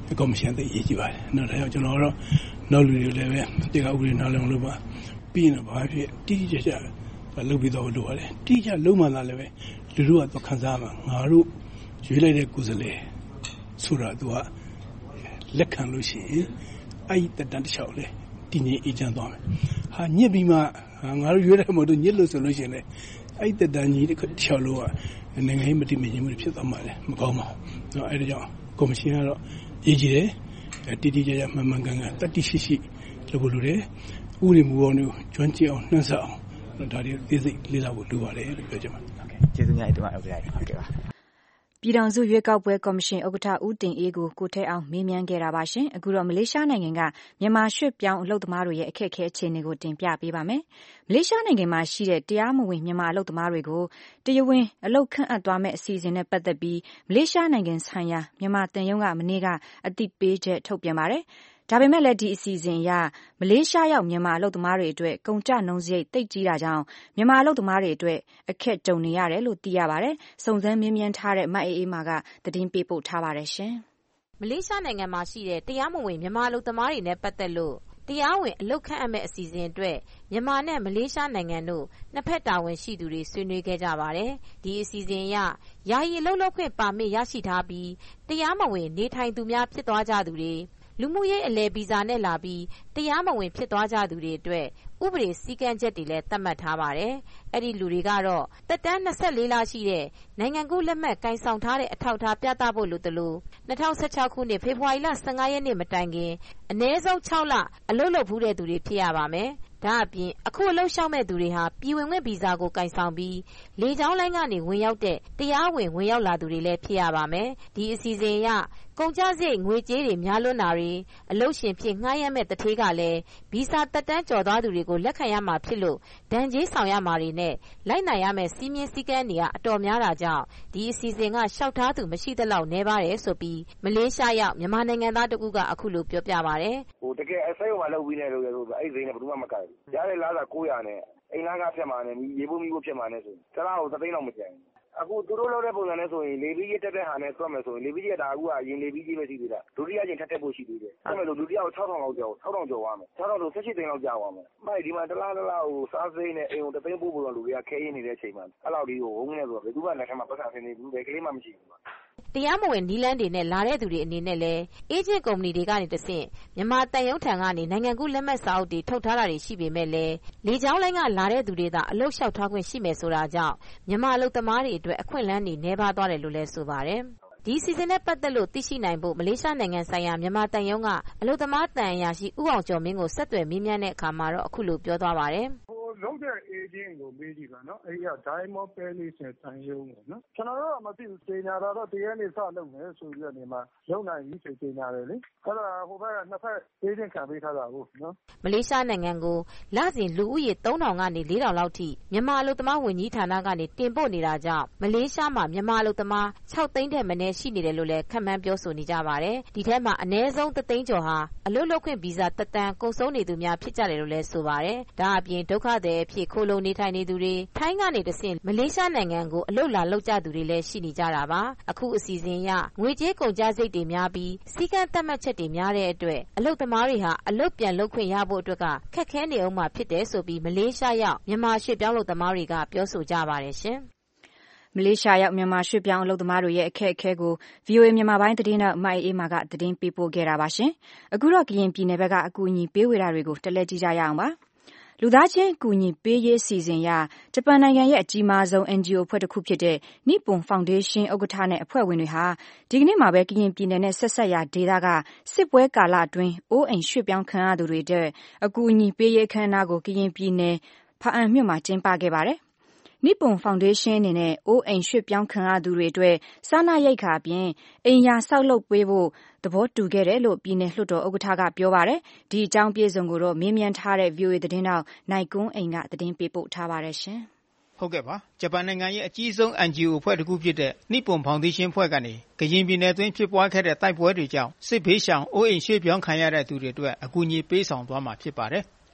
ကော်မရှင်သိရေးကြည့်ပါတယ်နော်ဒါကြောင့်ကျွန်တော်တို့နောက်လူတွေလည်းပဲတေကဥပဒေနားလည်အောင်လုပ်ပါပြီးရင်ဘာဖြစ်တိတိကျကျလုပ်ပြီးတော့လုပ်ရတယ်တိကျလုံးမှသာလည်းပဲလူတို့ကတော့ခံစားမှာငါတို့ရွေးလိုက်တဲ့ကိုယ်စားလှယ်ဆိုတာသူကလက်ခံလို့ရှိရင်အဲ့ဒီတန်တချောက်လေတည်ငြိမ်အေးချမ်းသွားမယ်ဟာညစ်ပြီးမှငါတို့ရွေးတဲ့မို့လို့ညစ်လို့ဆိုလို့ရှိရင်လေအဲ့ဒီတန်ကြီးတစ်ချောက်လို့ကနိုင်ငံရေးမတည်မငြိမ်မှုဖြစ်သွားမှာလေမကောင်းပါဘူးနော်အဲ့ဒါကြောင့်ကော်မရှင်ကတော့ရေးကြည့်တယ်တိတိကျကျမှန်မှန်ကန်ကန်တတိရှိရှိလုပ်ဖို့လိုတယ်ဥပဒေမူဘောင်တွေကိုကျွမ်းကျင်အောင်နှံ့စပ်အောင်ဒါတွေသိစိတ်လေးလာဖို့လိုပါတယ်လို့ပြောချင်ပါတယ်ဟုတ်ကဲ့ကျေးဇူးများတင်ပါတယ်ဟုတ်ကဲ့ပါပြည်ထောင်စုရွေးကောက်ပွဲကော်မရှင်ဥက္ကဋ္ဌဦးတင်အေးကိုကိုထဲအောင်မေးမြန်းခဲ့တာပါရှင်အခုတော့မလေးရှားနိုင်ငံကမြန်မာရွှေ့ပြောင်းအလုပ်သမားတွေရဲ့အခက်အခဲအခြေအနေကိုတင်ပြပေးပါမယ်မလေးရှားနိုင်ငံမှာရှိတဲ့တရားမဝင်မြန်မာအလုပ်သမားတွေကိုတရားဝင်အလုပ်ခန့်အပ်သွားမယ့်အစီအစဉ်နဲ့ပတ်သက်ပြီးမလေးရှားနိုင်ငံဆိုင်ရာမြန်မာတန်ယုံကမနေ့ကအသိပေးချက်ထုတ်ပြန်ပါတယ်ဒါပေမဲ့လည်းဒီအစီအစဉ်အရမလေးရှားရောက်မြန်မာအလုပ်သမားတွေအတွက်ကုန်ကျနှုန်းစရိတ်သိပ်ကြီးတာကြောင့်မြန်မာအလုပ်သမားတွေအတွက်အခက်ကြုံနေရတယ်လို့သိရပါတယ်။စုံစမ်းမေးမြန်းထားတဲ့မအေးအေးမာကသတင်းပေးပို့ထားပါတယ်ရှင်။မလေးရှားနိုင်ငံမှာရှိတဲ့တရားမဝင်မြန်မာအလုပ်သမားတွေနဲ့ပတ်သက်လို့တရားဝင်အလုပ်ခန့်အပ်မဲ့အစီအစဉ်အတွက်မြန်မာနဲ့မလေးရှားနိုင်ငံတို့နှစ်ဖက်တာဝန်ရှိသူတွေဆွေးနွေးခဲ့ကြပါတယ်။ဒီအစီအစဉ်အရယာယီအလုပ်လုပ်ခွင့်ပါမစ်ရရှိထားပြီးတရားမဝင်နေထိုင်သူများဖြစ်သွားကြသူတွေလူမှုရေးအလဲဗီဇာနဲ့လာပြီးတရားမဝင်ဖြစ်သွားကြသူတွေအတွက်ဥပဒေစည်းကမ်းချက်တွေလည်းသတ်မှတ်ထားပါတယ်။အဲ့ဒီလူတွေကတော့တက်တန်း၂၄လရှိတဲ့နိုင်ငံကူးလက်မှတ်ကိုင်ဆောင်ထားတဲ့အထောက်အထားပြသဖို့လိုတယ်လို့၂၀၁၆ခုနှစ်ဖေဖော်ဝါရီလ၁၅ရက်နေ့မတိုင်ခင်အနည်းဆုံး၆လအလုပ်လုပ်ဖူးတဲ့သူတွေဖြစ်ရပါမယ်။ဒါအပြင်အခုအလုပ်ရှောက်မဲ့သူတွေဟာပြည်ဝင်ခွင့်ဗီဇာကိုကိုင်ဆောင်ပြီးလေကြောင်းလိုင်းကနေဝင်ရောက်တဲ့တရားဝင်ဝင်ရောက်လာသူတွေလည်းဖြစ်ရပါမယ်။ဒီအစီအစဉ်အရကုန်ကျစရိတ်ငွေကြေးတွေများလွန်းတာတွေအလုပ်ရှင်ဖြစ်ငှားရမ်းမဲ့တထေးကလည်းဗီဇာတက်တန်းကျော်သွားသူတွေကိုလက်ခံရမှာဖြစ်လို့ဒဏ်ကြေးဆောင်ရမှာတွေနဲ့လိုက်နိုင်ရမယ့်စီးမြင်စည်းကမ်းတွေကအတော်များတာကြောင့်ဒီအစီအစဉ်ကလျှောက်ထားသူမရှိသလောက်နှဲပါတယ်ဆိုပြီးမလေးရှားရောက်မြန်မာနိုင်ငံသားတကူကအခုလိုပြောပြပါတယ်ဟိုတကယ်အစိမ်းဟိုမှာလုပ်ပြီးနေလို့ရလို့အဲ့ဒီစိမ်းနဲ့ဘယ်သူမှမကြိုက်ဘူးရတဲ့လားဆို၉၀၀နဲ့အိမ်လားကဖြတ်မှာနဲ့ရေဖို့မိဖို့ဖြတ်မှာနဲ့ဆိုတလားကိုသသိန်းတော့မကြိုက်ဘူးအခုသူတို့လုပ်တဲ့ပုံစံနဲ့ဆိုရင်လေပီးကြီးတက်တဲ့ဟာနဲ့တွက်မယ်ဆိုရင်လေပီးကြီးကဒါအခုကအရင်လေပီးကြီးပဲရှိသေးတာဒုတိယချင်းထပ်တက်ဖို့ရှိသေးတယ်အဲ့မဲ့လို့ဒုတိယကို၆ထောင်လောက်ကျော်၆ထောင်ကျော်သွားမယ်၆ထောင်လို့၁၈သိန်းလောက်ကြာသွားမယ်မိုက်ဒီမှာတလားတလားဟိုစားစိမ်းနဲ့အိမ်ကိုတသိန်းပို့ဖို့တော့လူတွေကခဲရင်းနေတဲ့အချိန်မှာအဲ့လောက်ဒီဟိုဝုန်းနေဆိုတော့ဘယ်သူမှလက်ထက်မှာပတ်စံဆင်းနေဘူးဘယ်ကလေးမှမရှိဘူးတရားမဝင်နီးလန်းတွေနဲ့လာတဲ့သူတွေအနေနဲ့လည်းအေဂျင့်ကုမ္ပဏီတွေကနေတဆင့်မြန်မာတန်ယုံထံကနေနိုင်ငံကူးလက်မှတ်စာအုပ်တွေထုတ်ထားတာတွေရှိပေမဲ့လည်းလေကြောင်းလိုင်းကလာတဲ့သူတွေသာအလုပ်လျှောက်ထားခွင့်ရှိမယ်ဆိုတာကြောင့်မြန်မာအလုပ်သမားတွေအတွက်အခွင့်အလမ်းတွေနှဲပါသွားတယ်လို့လည်းဆိုပါတယ်။ဒီစီစဉ်နဲ့ပတ်သက်လို့သိရှိနိုင်ဖို့မလေးရှားနိုင်ငံဆိုင်ရာမြန်မာတန်ယုံကအလုပ်သမားတန်အရာရှိဦးအောင်ကျော်မင်းကိုဆက်သွယ်မေးမြန်းတဲ့အခါမှာတော့အခုလိုပြောသွားပါတယ်။လုံးတဲ့ agent ကိုမေးကြည့်ပါနော်အဲ့ဒီက Diamond Palace နဲ့ဆိုင်ရုံးပေါ့နော်ကျွန်တော်တို့ကမသိဘူးချိန်ညာတော့တရားနေစလုပ်မယ်ဆိုပြီးတော့ဒီမှာလုံနိုင်ပြီးချိန်ညာတယ်လေအဲ့ဒါဟိုဘက်ကနှစ်ဖက် agent ခံပေးထားတာကိုနော်မလေးရှားနိုင်ငံကိုလစဉ်လူဦးရေသုံးထောင်ကနေလေးထောင်လောက်ထိမြန်မာအလုပ်သမားဝန်ကြီးဌာနကနေတင်ပို့နေတာကြောင့်မလေးရှားမှာမြန်မာအလုပ်သမား၆သိန်းထက်မနည်းရှိနေတယ်လို့လည်းခန့်မှန်းပြောဆိုနေကြပါတယ်ဒီထဲမှာအနည်းဆုံးတစ်သိန်းကျော်ဟာအလုပ်လုပ်ခွင့်ဗီဇာတက်တန်းကုန်ဆုံးနေသူများဖြစ်ကြတယ်လို့လည်းဆိုပါတယ်ဒါအပြင်ဒုက္ခသည်အဖြစ်ခိုးလုံနေထိုင်နေသူတွေထိုင်းကနေတဆင့်မလေးရှားနိုင်ငံကိုအလုပ်လာလုပ်ကြသူတွေလည်းရှိနေကြတာပါအခုအစီအစဉ်အရငွေကြေးကုန်ကျစရိတ်တွေများပြီးစီကံသတ်မှတ်ချက်တွေများတဲ့အတွက်အလုပ်သမားတွေဟာအလုပ်ပြန်လုပ်ခွင့်ရဖို့အတွက်ကခက်ခဲနေအောင်မှဖြစ်တယ်ဆိုပြီးမလေးရှားရောက်မြန်မာရွှေ့ပြောင်းလုပ်သမားတွေကပြောဆိုကြပါတယ်ရှင်မလေးရှားရောက်မြန်မာရွှေ့ပြောင်းအလုပ်သမားတွေရဲ့အခက်အခဲကို ဗွီအိုအေ မြန်မာပိုင်းသတင်းထောက်မအေးအေးမာကသတင်းပေးပို့ခဲ့တာပါရှင်အခုတော့ကရင်ပြည်နယ်ဘက်ကအကူအညီပေးဝေတာတွေကိုတလဲကြည့်ကြရအောင်ပါလူသားချင်းကူညီပေးရေးစီစဉ်ရာဂျပန်နိုင်ငံရဲ့အကြီးမားဆုံး N G O အဖွဲ့တစ်ခုဖြစ်တဲ့နိပွန်ဖောင်ဒေးရှင်းဥက္ကဋ္ဌနဲ့အဖွဲ့ဝင်တွေဟာဒီကနေ့မှာပဲကရင်ပြည်နယ်နဲ့ဆက်ဆက်ရာဒေသကစစ်ပွဲကာလအတွင်းအိုးအိမ်ရွှေ့ပြောင်းခံရသူတွေတဲ့အကူအညီပေးရေးအခမ်းအနားကိုကရင်ပြည်နယ်ဖားအံမြို့မှာကျင်းပခဲ့ပါတယ်နိပွန်ဖောင်ဒေးရှင်းအနေနဲ့အိုးအိမ်ရွှေ့ပြောင်းခံရသူတွေအတွက်စားနပ်ရိက္ခာအပြင်အိမ်ယာဆောက်လုပ်ပေးဖို့သဘောတူခဲ့တယ်လို့ပြည်နယ်လွှတ်တော်ဥက္ကဋ္ဌကပြောပါတယ်ဒီအကြောင်းပြည့်စုံကိုတော့မေးမြန်းထားတဲ့ ဗွီအိုအေ သတင်းထောက်နိုင်ကွန်းအိမ်ကသတင်းပေးပို့ထားပါတယ်ရှင်ဟုတ်ကဲ့ပါဂျပန်နိုင်ငံရဲ့အကြီးဆုံး N G O အဖွဲ့တစ်ခုဖြစ်တဲ့နိပွန်ဖောင်ဒေးရှင်းအဖွဲ့ကနေကရင်ပြည်နယ်အတွင်းဖြစ်ပွားခဲ့တဲ့တိုက်ပွဲတွေကြောင့်စစ်ဘေးရှောင်အိုးအိမ်ရွှေ့ပြောင်းခံရတဲ့သူတွေအတွက်အကူအညီပေးဆောင်သွားမှာဖြစ်ပါတယ်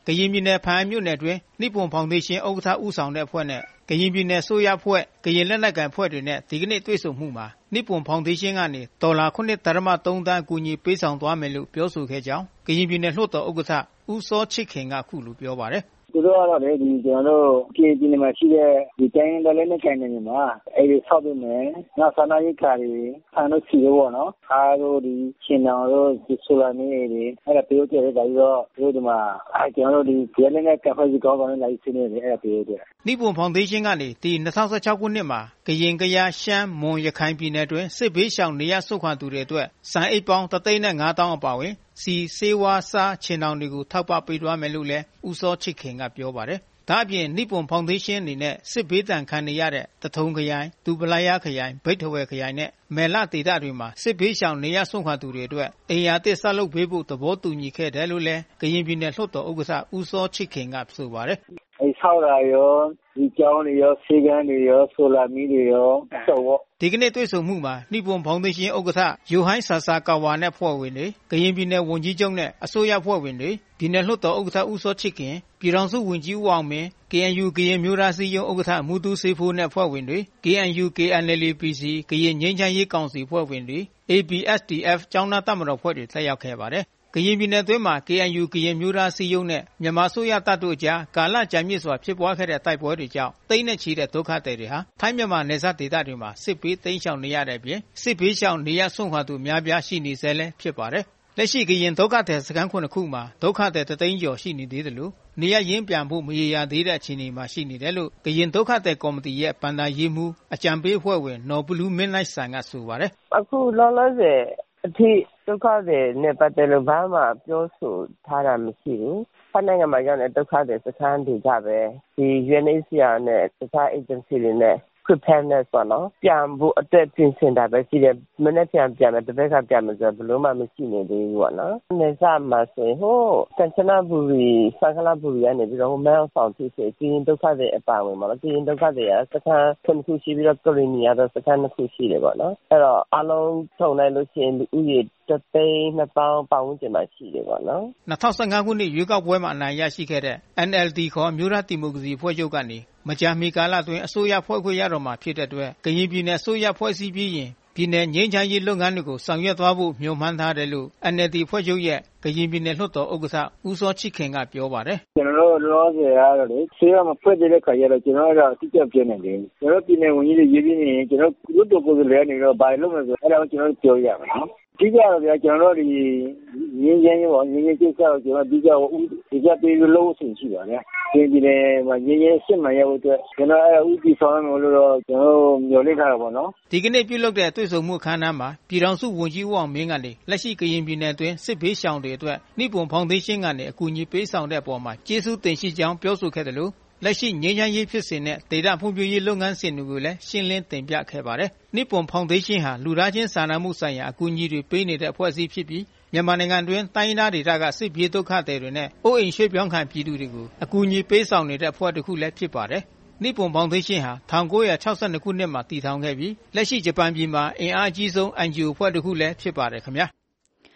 ကရင်ပြည်နယ်ဖန်မြို့နယ်တွင်နိပွန်ဖောင်ဒေးရှင်းဥက္ကဋ္ဌဦးဆောင်တဲ့အဖွဲ့နဲ့ကရင်ပြည်နယ်ဆိုရအဖွဲ့ကရင်လက်နက်ကိုင်အဖွဲ့တွေနဲ့ဒီကနေ့တွေ့ဆုံမှုမှာနိပွန်ဖောင်ဒေးရှင်းကနေဒေါ်လာ ခုနစ်ဒသမ သုံး သန်းအကူအညီပေးဆောင်သွားမယ်လို့ပြောဆိုခဲ့ကြောင်းကရင်ပြည်နယ်လွှတ်တော်ဥက္ကဋ္ဌဦးစောချစ်ခင်ကခုလိုပြောပါတယ်သူတို့ကတော့လေဒီကျွန်တော်တို့ပြည်ပြည်မှာရှိတဲ့ဒီတိုင်းဒေသလေးနဲ့ကိုင်နေမှာအဲ့ဒီဆောက်ပြီးမယ်နောက်ဆန္ဒရိတ်ခါတွေဆန်တို့စီတို့ပေါ့နော်အားတို့ဒီရှင်တောင်တို့ဒီဆိုလာနေတွေအဲ့ဒါပြောကြတယ်ဒါပြီးတော့တို့ဒီမှာအဲ့ကျွန်တော်တို့ဒီပြည်လေးနဲ့ကဖက်စီကောင်းကောင်းနဲ့လိုက်စင်းနေတယ်အဲ့ဒါပြောကြတယ်နိပွန်ဖောင်ဒေးရှင်းကနေဒီ၂၀၁၆ခုနှစ်မှာကရင်ကယားရှမ်းမွန်ရခိုင်ပြည်နယ်တွင်စစ်ဘေးရှောင်နေရဆုတ်ခွာသူတွေအတွက်စံအိတ်ပေါင်းတစ်သိန်းနဲ့ငါးသောင်းအပါအဝင်စီစေဝါစားခြင်တောင်တွေကိုထောက်ပံ့ပေးသွားမယ်လို့လည်းဦးစောချစ်ခင်ကပြောပါတယ်။ဒါအပြင်နိပွန်ဖောင်ဒေးရှင်းအနေနဲ့စစ်ဘေးတန်ခံနေရတဲ့တထုံခရိုင်၊ဒူပလာယာခရိုင်၊ဗိတ်ထဝယ်ခရိုင်နဲ့မယ်လဒေသတွေမှာစစ်ဘေးရှောင်နေရဆွန့်ခွာသူတွေအတွက်အိမ်ယာသစ်ဆောက်လုပ်ပေးဖို့သဘောတူညီခဲ့တယ်လို့လည်းကရင်ပြည်နယ်လွှတ်တော်ဥက္ကဋ္ဌဦးစောချစ်ခင်ကဆိုပါတယ်။အဲဆောက်တာရောဒီကျောင်းတွေရောဆေးကန်းတွေရောဆိုလာမီတွေရောဆိုတော့ဒီကနေ့တွေ့ဆုံမှုမှာနိပွန်ဖောင်ဒေးရှင်းဥက္ကဋ္ဌယိုဟိုင်းဆာဆာကာဝါနဲ့ဖွဲ့ဝင်တွေကရင်ပြည်နယ်ဝန်ကြီးချုပ်နဲ့အစိုးရဖွဲ့ဝင်တွေပြည်နယ်လွှတ်တော်ဥက္ကဋ္ဌဦးစောချစ်ခင်ပြည်ထောင်စုဝန်ကြီးဦးအောင်မင်း K N U ကရင်မျိုးသားစည်းရုံးဥက္ကဋ္ဌမူတူစေဖိုးနဲ့ဖွဲ့ဝင်တွေ K N U K N L A P C ကရင်ငြိမ်းချမ်းရေးကောင်စီဖွဲ့ဝင်တွေ A B S D F ကျောင်းသားတပ်မတော်ဖွဲ့တွေတက်ရောက်ခဲ့ပါတယ်ကရင်ပြည်နယ်တွင်းမှာ K N U ကရင်မျိုးသားစည်းရုံးနဲ့မြန်မာဆိုရတပ်တို့ကြားကာလကြာမြင့်စွာဖြစ်ပွားခဲ့တဲ့တိုက်ပွဲတွေကြောင့်တိမ့်နဲ့ချီတဲ့ဒုက္ခသည်တွေဟာထိုင်းမြန်မာနယ်စပ်ဒေသတွေမှာစစ်ဘေးတိမ်းရှောင်နေရတဲ့အပြင်စစ်ဘေးရှောင်နေရဆွန့်ခွာသူများပြားရှိနေဆဲလည်းဖြစ်ပါတယ်။လက်ရှိကရင်ဒုက္ခသည်စခန်းခုနှစ်ခုမှာဒုက္ခသည်တစ်သိန်းကျော်ရှိနေသေးတယ်လို့နေရရင်းပြန်ဖို့မရေရာသေးတဲ့အခြေအနေမှာရှိနေတယ်လို့ကရင်ဒုက္ခသည်ကော်မတီရဲ့ပန်တာရေးမှုအကြံပေးအဖွဲ့ဝင်နော်ဘလူးမင်းလိုက်ဆန်ကဆိုပါတယ်။အခုလောလောဆယ်အထိဒုက္ခသည်နဲ့ပတ်သက်လို့ဘာမှပြောဆိုထားတာမရှိဘူး။ဖာနိုင်ငံမှာရောက်တဲ့ဒုက္ခသည်စခန်းတွေကြပဲဒီ U N H C R နဲ့တခြား agency တွေနဲ့preparedness ပေါ့နော်ပြန်ဖို့အတွက်ပြင်ဆင်တာပဲရှိတယ်မနေ့ပြန်ပြန်မယ်တစ်ဘက်ကပြန်မယ်ဆိုတော့ဘလို့မှမရှိနေသေးဘူးပေါ့နော်နေစားမှာဆိုဟိုတန်ချနာဘူရီစကလာဘူရီကနေပြီးတော့ဟိုမဲအောင်ဆောင်ဖြစ်စေကင်းဒုက္ခတွေအပါဝင်ပေါ့နော်ကင်းဒုက္ခတွေရစခန်းခုနှစ်ခုရှိပြီးတော့ကရီနီယာတော့စခန်းနှစ်ခုရှိတယ်ပေါ့နော်အဲ့တော့အလုံးထုံလိုက်လို့ရှိရင်လူဦးရေတသိန်းနှစ်ပေါင်းပတ်ဝန်းကျင်မှာရှိတယ်ပေါ့နော်၂၀၁၅ခုနှစ်ရွေးကောက်ပွဲမှာအနိုင်ရရှိခဲ့တဲ့ N L D ခေါ်မျိုးသားဒီမိုကရေစီအဖွဲ့ချုပ်ကနေမကြာမီကာလအတွင်းအစိုးရဖွဲ့ခွင့်ရတော့မှာဖြစ်တဲ့အတွက်ကရင်ပြည်နယ်အစိုးရဖွဲ့စည်းပြီးရင်ပြည်နယ်ငြိမ်းချမ်းရေးလုပ်ငန်းတွေကိုဆောင်ရွက်သွားဖို့မျှော်မှန်းထားတယ်လို့ N L D ဖွဲ့ချုပ်ရဲ့ကရင်ပြည်နယ်လွှတ်တော်ဥက္ကဋ္ဌဦးစောချစ်ခင်ကပြောပါတယ်။ကျွန်တော်တို့လောဆယ်ကတော့လေဆေးရမဖွဲ့တဲ့ခါကျတော့ကျွန်တော်တို့အတိအကျပြောနေတယ်။ကျွန်တော်ပြည်နယ်ဝန်ကြီးတွေရေးပြီးနေကျွန်တော်လွှတ်တော်ကိုယ်စားလှယ်နေတော့ဘာလို့မလဲဆိုအဲ့ဒါကိုကျွန်တော်ပြောရမှာနော်။ဒီကြတော့ဗျာကျွန်တော်တို့ဒီငင်းချင်းရောငင်းချင်းကိစ္စကိုကျွန်တော်ဒီကြောဒီကြပေးလို့လုံးဝဆင်ရှိပါနဲ့ဒီဒီလေငင်းချင်းစစ်မှန်ရဖို့အတွက်ကျွန်တော်အဲ့ဥပဒေဆောင်မယ်လို့တော့ကျွန်တော်မျှော်လင့်ထားတာပေါ့နော်ဒီကနေ့ပြုလုပ်တဲ့တွေ့ဆုံမှုအခမ်းအနားမှာပြည်ထောင်စုဝန်ကြီးဦးအောင်မင်းကနေလက်ရှိကရင်ပြည်နယ်အတွင်းစစ်ဘေးရှောင်တွေအတွက်နိပွန်ဖောင်ဒေးရှင်းကနေအကူအညီပေးဆောင်တဲ့အပေါ်မှာကျေးဇူးတင်ရှိကြောင်းပြောဆိုခဲ့တယ်လို့လက်ရှိငြိမ်းချမ်းရေးဖြစ်စဉ်နဲ့ဒေသဖွံ့ဖြိုးရေးလုပ်ငန်းစဉ်တွေကိုလည်းရှင်းလင်းတင်ပြခဲ့ပါတယ်။နိပွန်ဖောင်ဒေးရှင်းဟာလူသားချင်းစာနာမှုဆိုင်ရာအကူအညီတွေပေးနေတဲ့အဖွဲ့အစည်းဖြစ်ပြီးမြန်မာနိုင်ငံတွင်းတိုင်းဒေသကစစ်ပြေးဒုက္ခသည်တွေနဲ့အိုးအိမ်ရွှေ့ပြောင်းခံပြည်သူတွေကိုအကူအညီပေးဆောင်နေတဲ့အဖွဲ့တစ်ခုလည်းဖြစ်ပါတယ်။နိပွန်ဖောင်ဒေးရှင်းဟာ၁၉၆၂ခုနှစ်မှာတည်ထောင်ခဲ့ပြီးလက်ရှိဂျပန်ပြည်မှာအင်အားအကြီးဆုံး N G O အဖွဲ့တစ်ခုလည်းဖြစ်ပါတယ်ခင်ဗျာ။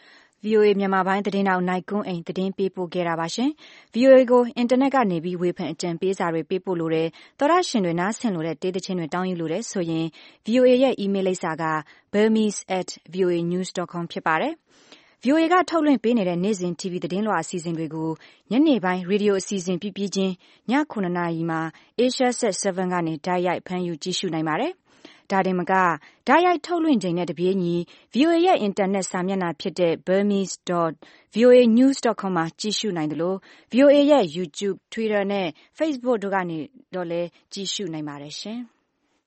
V O A မြန်မာပိုင်းသတင်းတောက်နိုင်ကွန်းအိမ်သတင်းပေးပို့ခဲ့တာပါရှင်။ V O A ကိုအင်တာနက်ကနေပြီးဝေဖန်အကြံပေးစာတွေပေးပို့လို့တဲ့သောရရှင်တွေနားဆင်လို့တဲ့တေးသချင်းတွေတောင်းယူလို့တဲ့ဆိုရင် V O A ရဲ့ email လိပ်စာက burmese at voa news dot com ဖြစ်ပါတယ်။ V O A ကထုတ်လွှင့်ပေးနေတဲ့နေ့စဉ် T V သတင်းလွှာအစီအစဉ်တွေကိုညနေပိုင်းရေဒီယိုအစီအစဉ်ပြပြချင်းညခုနှစ်နာရီမှာ Asia Set 7ကနေတိုက်ရိုက်ဖမ်းယူကြည့်ရှုနိုင်ပါတယ်။ဒါတင်မကဓာတ်ရိုက်ထုတ်လွှင့်ချိန်နဲ့တပြေးညီ V O A ရဲ့အင်တာနက်စာမျက်နှာဖြစ်တဲ့ burmese dot voa news dot com မှာကြည့်ရှုနိုင်တယ်လို့ V O A ရဲ့ YouTube, Twitter နဲ့ Facebook တို့ကနေတော့လည်းကြည့်ရှုနိုင်ပါတယ်ရှင်။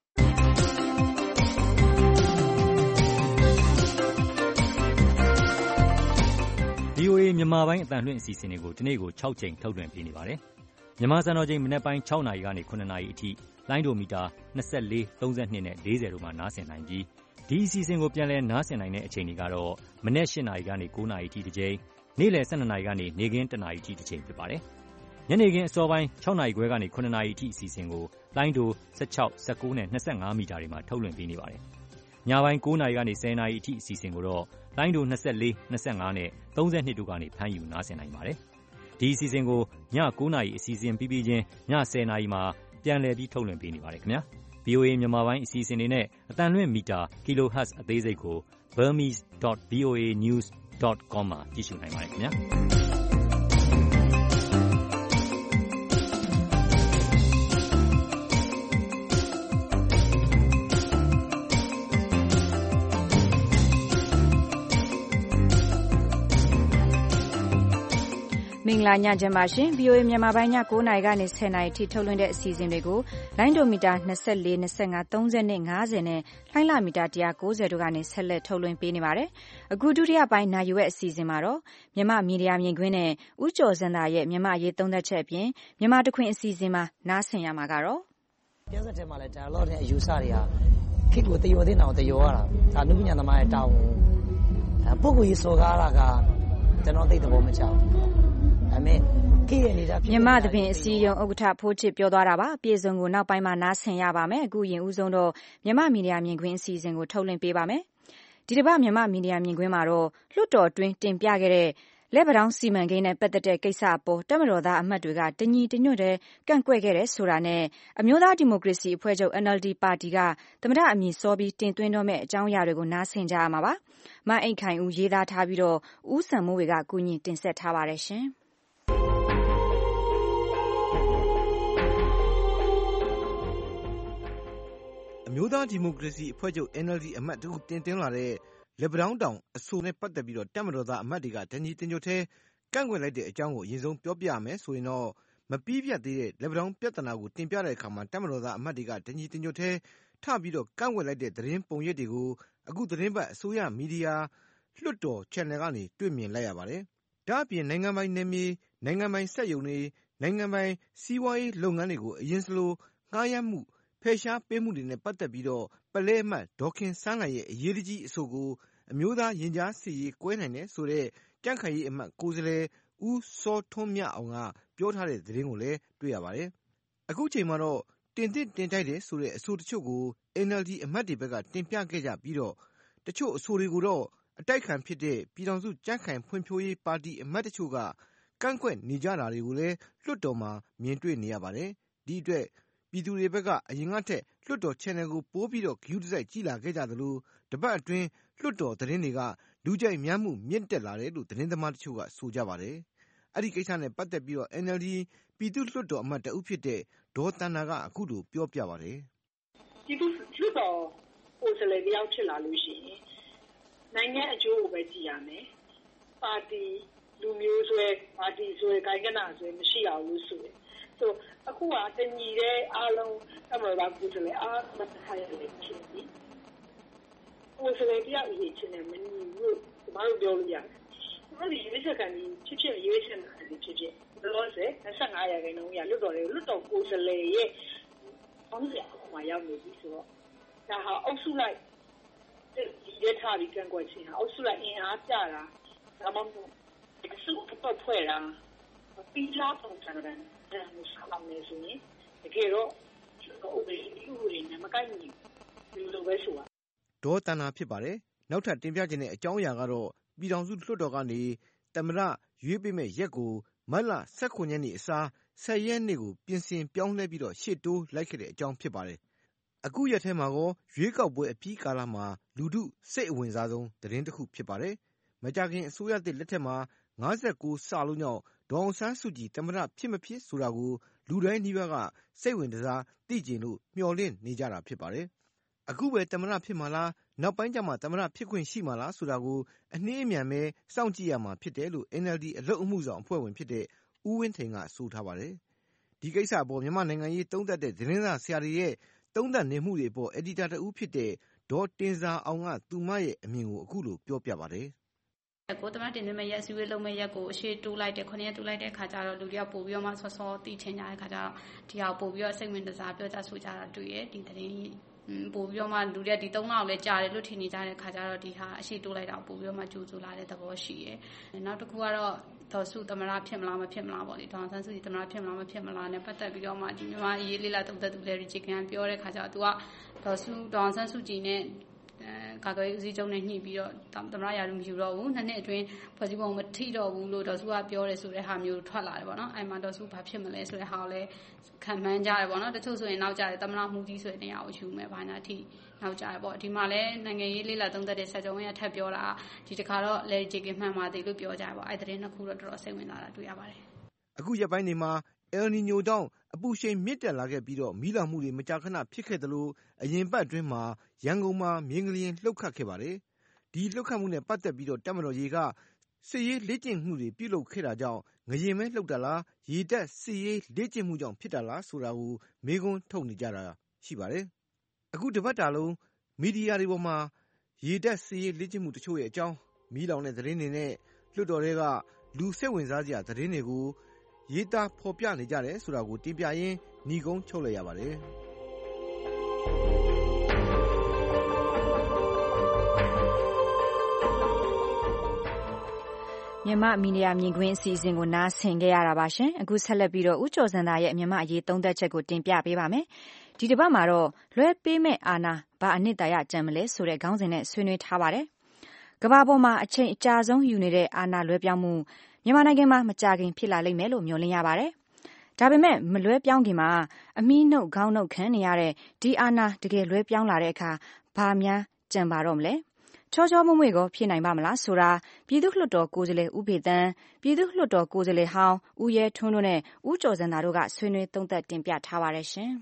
V O A မြန်မာပိုင်းအသံလွှင့်အစီအစဉ်တွေကိုဒီနေ့ကို၆ကြိမ်ထုတ်လွှင့်ပေးနေပါတယ်။မြန်မာစံတော်ချိန်မနက်ပိုင်း၆နာရီကနေ၇နာရီအထိလိုင်းဒိုမီတာ၂၄၊၃၂နဲ့၄၀တို့မှာနားဆင်နိုင်ပြီးဒီအစီအစဉ်ကိုပြန်လည်နားဆင်နိုင်တဲ့အချိန်တွေကတော့မနက်၈နာရီကနေ၉နာရီအထိတစ်ကြိမ်နေ့လယ်၁၂နာရီကနေနေ့ခင်း၁နာရီအထိတစ်ကြိမ်ဖြစ်ပါတယ်။ညနေခင်းအစောပိုင်း၆နာရီခွဲကနေ၇နာရီအထိအစီအစဉ်ကိုလိုင်းဒို၁၆၊၁၉နဲ့၂၅မီတာတွေမှာထုတ်လွှင့်ပေးနေပါတယ်။ညပိုင်း၉နာရီကနေ၁၀နာရီအထိအစီအစဉ်ကိုတော့လိုင်းဒို၂၄၊၂၅နဲ့၃၂တို့ကနေဖမ်းယူနားဆင်နိုင်ပါတယ်။ဒီအစီအစဉ်ကိုည၉နာရီအစီအစဉ်ပြီးပြီးချင်းည၁၀နာရီမှာပြန်လည်ပြီးထုတ်လွှင့်ပေးနေပါတယ်ခင်ဗျာ ဗွီအိုအေ မြန်မာပိုင်းအစီအစဉ်တွေနဲ့အသံလွှင့်မီတာ kilohertz အသေးစိတ်ကို burmese dot voa news dot com မှာကြည့်ရှုနိုင်ပါတယ်ခင်ဗျာမင်္ဂလာညချမ်းပါရှင် ဗွီအိုအေ မြန်မာပိုင်းည၉နာရီကနေ၁၀နာရီထိထုတ်လွှင့်တဲ့အစီအစဉ်တွေကိုလိုင်းဒိုမီတာ၂၄ ၂၅ ၃၀ ၅၀နဲ့လှိုင်းလမီတာ၁၉၀တို့ကနေဆက်လက်ထုတ်လွှင့်ပေးနေပါတယ်။အခုဒုတိယပိုင်းနာယူရဲ့အစီအစဉ်မှာတော့မြန်မာမီဒီယာမြင်ကွင်းနဲ့ဦးကျော်စံသာရဲ့မြန်မာရေးသုံးသပ်ချက်အပြင်မြန်မာတခွင်အစီအစဉ်မှာနားဆင်ရမှာကတော့ပြန်ဆက်ထဲမှာလည်း dialogue နဲ့အယူဆတွေကခေတ်ကိုတယောသိအောင်တယောရတာဒါနုပညာသမားရဲ့တောင်းပုဂ္ဂိုလ်ရေးစော်ကားတာကကျွန်တော်သိတဲ့ဘောမချဘူးမြန်မာသဖြင့်အစည်းအရုံးဥက္ကဋ္ဌဖိုးချစ်ပြောသွားတာပါအပြည့်စုံကိုနောက်ပိုင်းမှာနားဆင်ရပါမယ်အခုရင်ဦးဆုံးတော့မြန်မာမီဒီယာမြင်ကွင်းအစီအစဉ်ကိုထုတ်လွှင့်ပေးပါမယ်ဒီတစ်ပတ်မြန်မာမီဒီယာမြင်ကွင်းမှာတော့လွှတ်တော်တွင်းတင်ပြခဲ့တဲ့လက်ပံတောင်းစီမံကိန်းနဲ့ပတ်သက်တဲ့ကိစ္စအပေါ်တပ်မတော်သားအမတ်တွေကတညီတညွတ်တဲ့ကန့်ကွက်ခဲ့တဲ့ဆိုတာနဲ့အမျိုးသားဒီမိုကရေစီအဖွဲ့ချုပ် N L D ပါတီကသမ္မတအမည်စောပြီးတင်သွင်းတော့မဲ့အကြောင်းအရာတွေကိုနားဆင်ကြရမှာပါမအိတ်ခိုင်ဦးရေးသားထားပြီးတော့ဦးစံမိုးဝေကကူညီတင်ဆက်ထားပါတယ်ရှင်အမျိုးသားဒီမိုကရေစီအဖွဲ့ချုပ် N L D အမတ်တို့တင်သွင်းလာတဲ့လက်ပံတောင်းတောင်အဆိုနဲ့ပတ်သက်ပြီးတော့တပ်မတော်သားအမတ်တွေကတညီတညွတ်ထဲကန့်ကွက်လိုက်တဲ့အကြောင်းကိုအရင်ဆုံးပြောပြမယ်ဆိုရင်တော့မပြီးပြတ်သေးတဲ့လက်ပံတောင်းပြဿနာကိုတင်ပြတဲ့အခါမှာတပ်မတော်သားအမတ်တွေကတညီတညွတ်ထဲထပြီးတော့ကန့်ကွက်လိုက်တဲ့သတင်းပုံရိပ်တွေကိုအခုသတင်းပတ်အစိုးရမီဒီယာလွှတ်တော် channel ကနေတွေ့မြင်လိုက်ရပါတယ်။ဒါ့အပြင်နိုင်ငံပိုင်နယ်မြေနိုင်ငံပိုင်စက်ရုံတွေနိုင်ငံပိုင်စီးပွားရေးလုပ်ငန်းတွေကိုအရင်စလိုငှားရမ်းမှုဖယ်ရှားပေးမှုတွေနဲ့ပတ်သက်ပြီးတော့ပလဲအမတ်ဒေါခင်စန်းလှိုင်ရဲ့အရေးကြီးအဆိုကိုအမျိုးသားရင်ကြားစီရေးကွဲနိုင်တယ်ဆိုတဲ့ကြံ့ခိုင်ရေးအမတ်ကိုယ်စားလှယ်ဦးစောထွန်းမြအောင်ကပြောထားတဲ့သတင်းကိုလည်းတွေ့ရပါတယ်။အခုချိန်မှာတော့တင်သင့်တင်ထိုက်တယ်ဆိုတဲ့အဆိုတချို့ကို N L D အမတ်တွေဘက်ကတင်ပြခဲ့ကြပြီးတော့တချို့အဆိုတွေကိုတော့အတိုက်ခံဖြစ်တဲ့ပြည်ထောင်စုကြံ့ခိုင်ဖွံ့ဖြိုးရေးပါတီအမတ်တချို့ကကန့်ကွက်နေကြတာတွေကိုလည်းလွှတ်တော်မှာမြင်တွေ့နေရပါတယ်။ဒီအတွက်ပြည်သူတွေဘက်ကအရင်ကထက်လွှတ်တော် channel ကိုပိုးပြီးတော့ဂရုတစိုက်ကြည့်လာခဲ့ကြသလိုတပတ်အတွင်းလွှတ်တော်သတင်းတွေကလူကြိုက်များမှုမြင့်တက်လာတယ်လို့သတင်းသမားတချို့ကဆိုကြပါတယ်။အဲ့ဒီကိစ္စနဲ့ပတ်သက်ပြီးတော့ N L D ပြည်သူ့လွှတ်တော်အမတ်တဦးဖြစ်တဲ့ဒေါ်တန်နာကအခုလိုပြောပြပါတယ်။ပြည်သူ့လွှတ်တော်ကိုယ်စားလှယ်တယောက်ဖြစ်လာလို့ရှိရင်နိုင်ငံအကျိုးကိုပဲကြည့်ရမယ်။ပါတီလူမျိုးဆွဲပါတီဆွဲကိုင်ကနာဆွဲမရှိအောင်လို့ဆိုရင်ဆိုအခုကတညီတဲ့အားလုံးအမရကူတယ်အားမထားရလေချင်းဒီကိုယ်စလေတရားအရေးချင်းနဲ့မနီဘူးဘာလို့ပြောလို့ရလဲဘာလို့ဒီစက္ကန့်ကြီးချစ်ချစ်ရေးချင်တာဒီချစ်ချစ်ဘလို့လဲ၂၅ရာခိုင်နှုန်းရလွတ်တော်လေလွတ်တော်ကိုယ်စလေရဲ့အောင်းစရာအခုမှရောက်နေပြီဆိုတော့ဒါဟာအုပ်စုလိုက်ဒီရထားပြီးကန့်ကွက်ခြင်းဟာအုပ်စုလိုက်အင်အားပြတာဒါမှမဟုတ်အစုပ်ဖွဲ့တာပြီးသားပုံစံနဲ့ဒါမျိုးဆောင်းနေဆိုရင်တကယ်တော့ဥပဒေဥပဒေနဲ့မကိုက်ညီဘူးလို့ပဲဆိုတာဒေါ်တန်နာဖြစ်ပါတယ်နောက်ထပ်တင်ပြခြင်းတဲ့အကြောင်းအရာကတော့ပြည်ထောင်စုလွှတ်တော်ကနေသမ္မတရွေးပေးမဲ့ရက်ကိုမတ်လ၁၉ရက်နေ့အစား၁၀ရက်နေ့ကိုပြင်ဆင်ပြောင်းလဲပြီးတော့ရှေ့တိုးလိုက်ခဲ့တဲ့အကြောင်းဖြစ်ပါတယ်အခုရက်ထဲမှာကောရွေးကောက်ပွဲအပြီးကာလမှာလူထုစိတ်အဝင်စားဆုံးသတင်းတစ်ခုဖြစ်ပါတယ်မကြခင်အစိုးရသစ်လက်ထက်မှာ၅၉စလုံးကြောင့်ဒေါအောင်ဆန်းစုကြည်သမ္မတဖြစ်မဖြစ်ဆိုတာကိုလူတိုင်းနှိပါကစိတ်ဝင်စားသိကျင်လို့မျှော်လင့်နေကြတာဖြစ်ပါတယ်။အခုပဲသမ္မတဖြစ်မှာလားနောက်ပိုင်းကျမှသမ္မတဖြစ်ခွင့်ရှိမှာလားဆိုတာကိုအနှေးအမြန်ပဲစောင့်ကြည့်ရမှာဖြစ်တယ်လို့ N L D အလုပ်အမှုဆောင်အဖွဲ့ဝင်ဖြစ်တဲ့ဦးဝင်းထိန်ကဆိုထားပါတယ်။ဒီကိစ္စအပေါ်မြန်မာနိုင်ငံရေးသုံးသပ်တဲ့သတင်းစာဆရာတွေရဲ့သုံးသပ်နေမှုတွေအပေါ်အက်ဒီတာတဦးဖြစ်တဲ့ဒေါ်တင်စာအောင်ကသူမရဲ့အမြင်ကိုအခုလိုပြောပြပါတယ်။ကိုသမတ်တင်သွင်းမဲ့ရက်စည်းဝေးလုံးမဲ့ရက်ကိုအရှိတိုးလိုက်တယ်ခုနှစ်ရက်တိုးလိုက်တဲ့ခါကျတော့လူတွေကပို့ပြီးတော့မှဆော့ဆော့တီးထင်ကြတဲ့ခါကျတော့ဒီဟာပို့ပြီးတော့စိတ်ဝင်စားပြောကြဆိုကြတာတွေ့ရဒီသတင်းပို့ပြီးတော့မှလူတွေဒီသုံးလောက်လဲကြားတယ်လို့ထင်နေကြတဲ့ခါကျတော့ဒီဟာအရှိတိုးလိုက်တာပို့ပြီးတော့မှကြိုးစိုးလာတဲ့သဘောရှိရယ်နောက်တစ်ခုကတော့ဒေါ်စုသမရဖြစ်မလားမဖြစ်မလားပေါ့လေဒေါ်ဆန်းစုကြည်သမရဖြစ်မလားမဖြစ်မလားနဲ့ပတ်သက်ပြီးတော့မှဒီမြန်မာအရေးလေးလာတုံ့တက်သူတွေရီချီကန်ပြောတဲ့ခါကျတော့ तू ကဒေါ်စုဒေါ်ဆန်းစုကြည်နဲ့ကာကွယ်ရေးဦးစီးချုပ်နဲ့ညှိပြီးတော့သမ္မတရာထူးမယူတော့ဘူးနှစ်နှစ်အတွင်းဖွဲ့စည်းပုံမထိတော့ဘူးလို့ဒေါ်စုကပြောတယ်ဆိုတဲ့ဟာမျိုးထွက်လာတယ်ပေါ့နော်အဲ့မှာဒေါ်စုဘာဖြစ်မလဲဆိုတဲ့ဟာကိုလည်းခံမှန်းကြတယ်ပေါ့နော်တချို့ဆိုရင်နောက်ကြတယ်သမ္မတမှုကြီးဆိုတဲ့နေရာကိုယူမယ်ဘာညာထိနောက်ကြတယ်ပေါ့ဒီမှာလည်းနိုင်ငံရေးလေးလာသုံးသက်တဲ့ဆက်ကြုံရဲ့ထပ်ပြောတာဒီတခါတော့လေဂျီကမှန်ပါသေးလို့ပြောကြတယ်ပေါ့အဲ့တဲ့နှစ်ခုတော့တော်တော်စိတ်ဝင်စားတာတွေ့ရပါတယ်အခုရက်ပိုင်းတွေမှာ El Niño ကြောင့်အပူရှိန်မြင့်တက်လာခဲ့ပြီးတော့မီးလောင်မှုတွေမကြာခဏဖြစ်ခဲ့သလိုအရင်ပတ်အတွင်းမှာရန်ကုန်မှာမြင်းကလျင်လှုပ်ခတ်ခဲ့ပါတယ်ဒီလှုပ်ခတ်မှုနဲ့ပတ်သက်ပြီးတော့တပ်မတော်ရေကစစ်ရေးလေ့ကျင့်မှုတွေပြုလုပ်ခဲ့တာကြောင့်ငရင်မဲလှုပ်တာလားရေတက်စစ်ရေးလေ့ကျင့်မှုကြောင့်ဖြစ်တာလားဆိုတာကိုမေးခွန်းထုတ်နေကြတာရှိပါတယ်အခုတစ်ပတ်တာလုံးမီဒီယာတွေပေါ်မှာရေတက်စစ်ရေးလေ့ကျင့်မှုတချို့ရဲ့အကြောင်းမီးလောင်တဲ့သတင်းတွေနဲ့လွှတ်တော်တွေကလူစိတ်ဝင်စားစရာသတင်းတွေကိုရေးသားဖော်ပြနေကြတယ်ဆိုတာကိုတင်ပြရင်းညီကုန်းချုပ်လိုက်ရပါတယ်မြန်မာမီဒီယာမြင်ကွင်းအစီအစဉ်ကိုနားဆင်ကြရတာပါရှင်အခုဆက်လက်ပြီးတော့ဦးကျော်စံသာရဲ့မြန်မာအရေးသုံးသပ်ချက်ကိုတင်ပြပေးပါမယ်ဒီတစ်ပတ်မှာတော့လွှဲပေးမဲ့အာဏာဘာအနှစ်သာရကြံမလဲဆိုတဲ့ခေါင်းစဉ်နဲ့ဆွေးနွေးထားပါတယ်ကမ္ဘာပေါ်မှာအချိန်အကြာဆုံးယူနေတဲ့အာဏာလွှဲပြောင်းမှုမြန်မာနိုင်ငံမှာမကြာခင်ဖြစ်လာလိမ့်မယ်လို့မျှော်လင့်ရပါတယ်ဒါပေမဲ့မလွှဲပြောင်းခင်မှာအမီးနှုတ်ခေါင်းနှုတ်ခံနေရတဲ့ဒီအာဏာတကယ်လွှဲပြောင်းလာတဲ့အခါဘာများကြံပါတော့မလဲချောချောမွေ့မွေ့ကိုဖြစ်နိုင်ပါမလားဆိုတာပြည်သူ့လွှတ်တော်ကိုယ်စားလှယ်ဦးဖေသန်းပြည်သူ့လွှတ်တော်ကိုယ်စားလှယ်ဟောင်းဦးရဲထွန်းတို့နဲ့ဦးကျော်စံသာတို့ကဆွေးနွေးသုံးသပ်တင်ပြထားပါတယ်ရှင်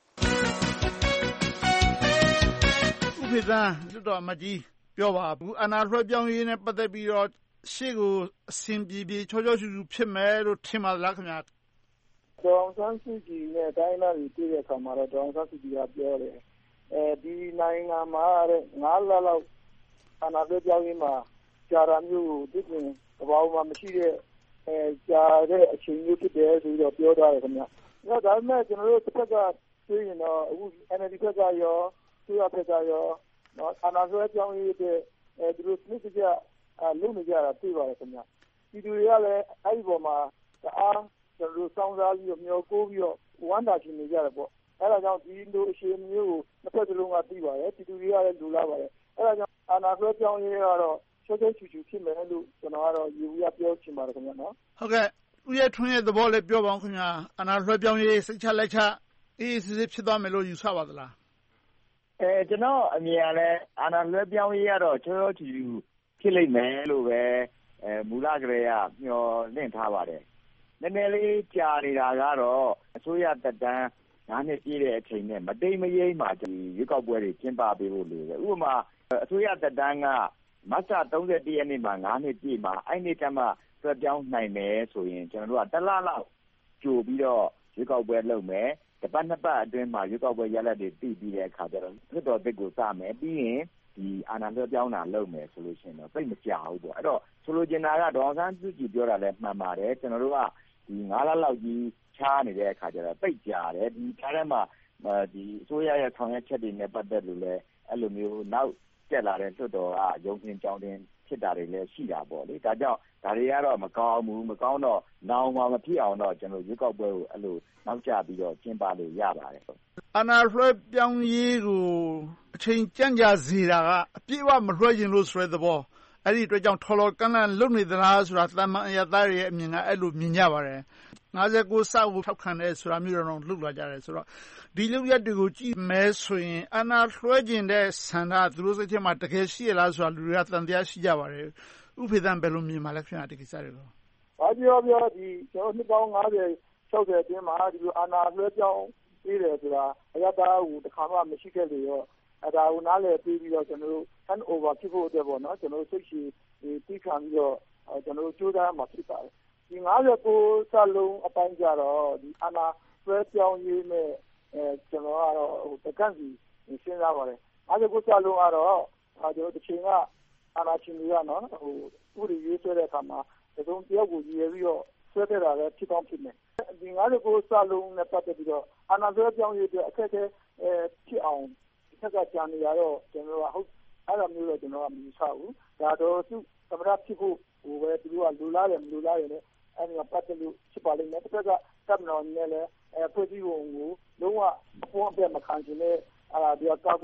ဦးဖေသန်းလွှတ်တော်အမတ်ကြီးပြောပါဘူးအာဏာလွှဲပြောင်းရေးနဲ့ပတ်သက်ပြီးတော့ရှေ့ကိုအစဉ်ပြေပြေချောချောချူချူဖြစ်မယ်လို့ထင်ပါလားခင်ဗျာဒေါအောင်ဆန်းစုကြည်နဲ့တိုင်းသားတွေတွေ့တဲ့အခါမှာတော့ဒေါအောင်ဆန်းစုကြည်ကပြောတယ်အဲဒီနိုင်ငံမှာတဲ့ငါးလလောက်အာဏာလွှဲပြောင်းရေးမှာကြာတာမျိုးကိုဒီပြင်ကမ္ဘာမှာမရှိတဲ့အဲကြာတဲ့အချိန်မျိုးဖြစ်တယ်ဆိုတော့ပြောထားတယ်ခင်ဗျာဒါပေမဲ့ကျွန်တော်တို့တစ်ခါကတွေ့ရင်တော့အခု N L D ဘက်ကရောသူရဘက်ကရောနော်အာဏာလွှဲပြောင်းရေးတဲ့အဲဒီလိုစနစ်ကြအလုပ်နေကြတာတွေ့ပါတယ်ခင်ဗျာဒီလူတွေကလည်းအဲ့ဒီပေါ်မှာအားကျွန်တော်တို့စောင့်စားပြီးတော့မျှော်ကိုးပြီးတော့ဝမ်းသာချင်နေကြတယ်ပေါ့အဲ့ဒါကြောင့်ဒီလိုအရှင်မျိုးကိုတစ်ဖက်တစ်လုံးကသိပါတယ်ဒီလူတွေကလည်းလူလာပါတယ်အဲ့ဒါကြောင့်အာဏာလွှဲပြောင်းရေးကတော့ချောချောချူချူဖြစ်မယ်လို့ကျွန်တော်ကတော့ယူရပြောချင်ပါတယ်ခင်ဗျာနော်ဟုတ်ကဲ့ဦးရဲထွန်းရဲ့သဘောလေးပြောပါဦးခင်ဗျာအာဏာလွှဲပြောင်းရေးစိတ်ချလက်ချအေးစစ်စစ်ဖြစ်သွားမယ်လို့ယူဆပါသလားအဲကျွန်တော်အမြင်ကလည်းအာဏာလွှဲပြောင်းရေးကတော့ချောချောချူချူဖြစ်လိမ့်မယ်လို့ပဲအဲမူလကလေးကမျှော်လင့်ထားပါတယ်နည်းနည်းလေးကြာနေတာကတော့အစိုးရတက်တန်းငါးနှစ်ပြည့်တဲ့အချိန်နဲ့မတိမ်မယိမ်းမှာဒီရွေးကောက်ပွဲတွေကျင်းပပေးဖို့လိုတယ်ဥပမာအစိုးရတက်တန်းကမတ်လ၃၁ရက်နေ့မှာငါးနှစ်ပြည့်မှာအဲ့ဒီကမှလွှဲပြောင်းနိုင်မယ်ဆိုရင်ကျွန်တော်တို့ကတစ်လလောက်ကြိုပြီးတော့ရွေးကောက်ပွဲလုပ်မယ်တစ်ပတ်နှစ်ပတ်အတွင်းမှာရွေးကောက်ပွဲရလဒ်တွေသိပြီးတဲ့အခါကျတော့လွှတ်တော်သစ်ကိုစမယ်ပြီးရင်ဒီအာဏာလွှဲပြောင်းတာလုပ်မယ်ဆိုလို့ရှိရင်တော့သိမကြောက်ဘူးပေါ့အဲ့တော့ဆိုလိုချင်တာကဒေါအောင်ဆန်းစုကြည်ပြောတာလည်းမှန်ပါတယ်ကျွန်တော်တို့ကဒီငါးလလောက်ကြီးချားနေတဲ့အခါကျတော့သိကြတယ်ဒီခြားထဲမှာဒီအစိုးရရဲ့ဆောင်ရွက်ချက်တွေနဲ့ပတ်သက်လို့လည်းအဲ့လိုမျိုးနောက်တက်လာတဲ့လွှတ်တော်ကရုံးတင်ကြောင်းတင်ဖြစ်တာတွေလည်းရှိတာပေါ့လေဒါကြောင့်ဒါတွေကတော့မကောင်းဘူးမကောင်းတော့နောင်မှမဖြစ်အောင်တော့ကျွန်တော်ရွေးကောက်ပွဲကိုအဲ့လိုနောက်ကျပြီးတော့ကျင်းပလို့ရပါတယ်အာဏာလွှဲပြောင်းရေးကိုအချိန်ကြန့်ကြာစေတာကအပြည့်အဝမလွှဲခြင်းလို့ဆိုတဲ့သဘောအဲ့ဒီအတွက်ကြောင့်ထော်လော်ကန့်လန့်လုပ်နေသလားဆိုတာတမန်အရသားရဲ့အမြင်ကအဲ့လိုမြင်ကြပါတယ်ငါး၉စကိုထောက်ခံတယ်ဆိုတာမျိုးတော့လှုပ်လာကြတယ်ဆိုတော့ဒီလုပ်ရက်တွေကိုကြည့်မဲဆိုရင်အာဏာလွှဲခြင်းတဲ့ဆန္ဒသူတို့စိတ်ထဲမှာတကယ်ရှိရလားဆိုတာလူတွေကသံသယရှိကြပါတယ်ဥဖေသန်းဘယ်လိုမြင်ပါလဲခင်ဗျာဒီကိစ္စတွေကိုဘာပြောပြောဒီကျွန်တော်နှစ်ပေါင်း၅၀ ၆၀အတွင်းမှာဒီလိုအာဏာလွှဲပြောင်းပြီးတယ်ဆိုတာအရသားကိုတခါမှမရှိခဲ့လေရောအဲဒါကိုနားလည်ပြီးပြီးတော့ကျွန်တော်တို့ hand over ဖြစ်ဖို့အတွက်ပေါ့နော်ကျွန်တော်တို့စိတ်ရှိပြီးခံပြီးတော့ကျွန်တော်တို့ကြိုးစားမှာဖြစ်ပါတယ်ဒီငါး၉စလုံးအပိုင်းကြတော့ဒီအာဏာလွှဲပြောင်းရေးနဲ့အဲကျွန်တော်ကတော့ဟိုတကန့်စီစဉ်းစားပါတယ်ငါး၉စလုံးကတော့ကျွန်တော်တစ်ချိန်ကအာဏာရှင်တွေကနော်ဟိုဥပဒေရေးဆွဲတဲ့အခါမှာတုံးတယောက်ကိုရည်ရပြီးတော့ဆွဲခဲ့တာလည်းဖြစ်ကောင်းဖြစ်မယ်ဒီငါး၉စလုံးနဲ့ပတ်သက်ပြီးတော့အာဏာလွှဲပြောင်းရေးအတွက်အခက်အခဲအဲဖြစ်အောင်ဒီက်ကကြာနေရတော့ကျွန်တော်ကဟုတ်အဲ့လိုမျိုးတော့ကျွန်တော်ကမယူဆဘူးဒါတော့သူသမရဖြစ်ဖို့ဟိုပဲသူကလူလာတယ်မလူလာတယ်လည်းအဲ့ဒီကပတ်သက်လို့ဖြစ်ပါလိမ့်မယ်တစ်ခါကတပ်မတော်နဲ့လည်းအဲဖွဲ့စည်းပုံကိုလုံးဝအပေါ်အပြတ်မခံချင်တဲ့အာဒီကာကွယ်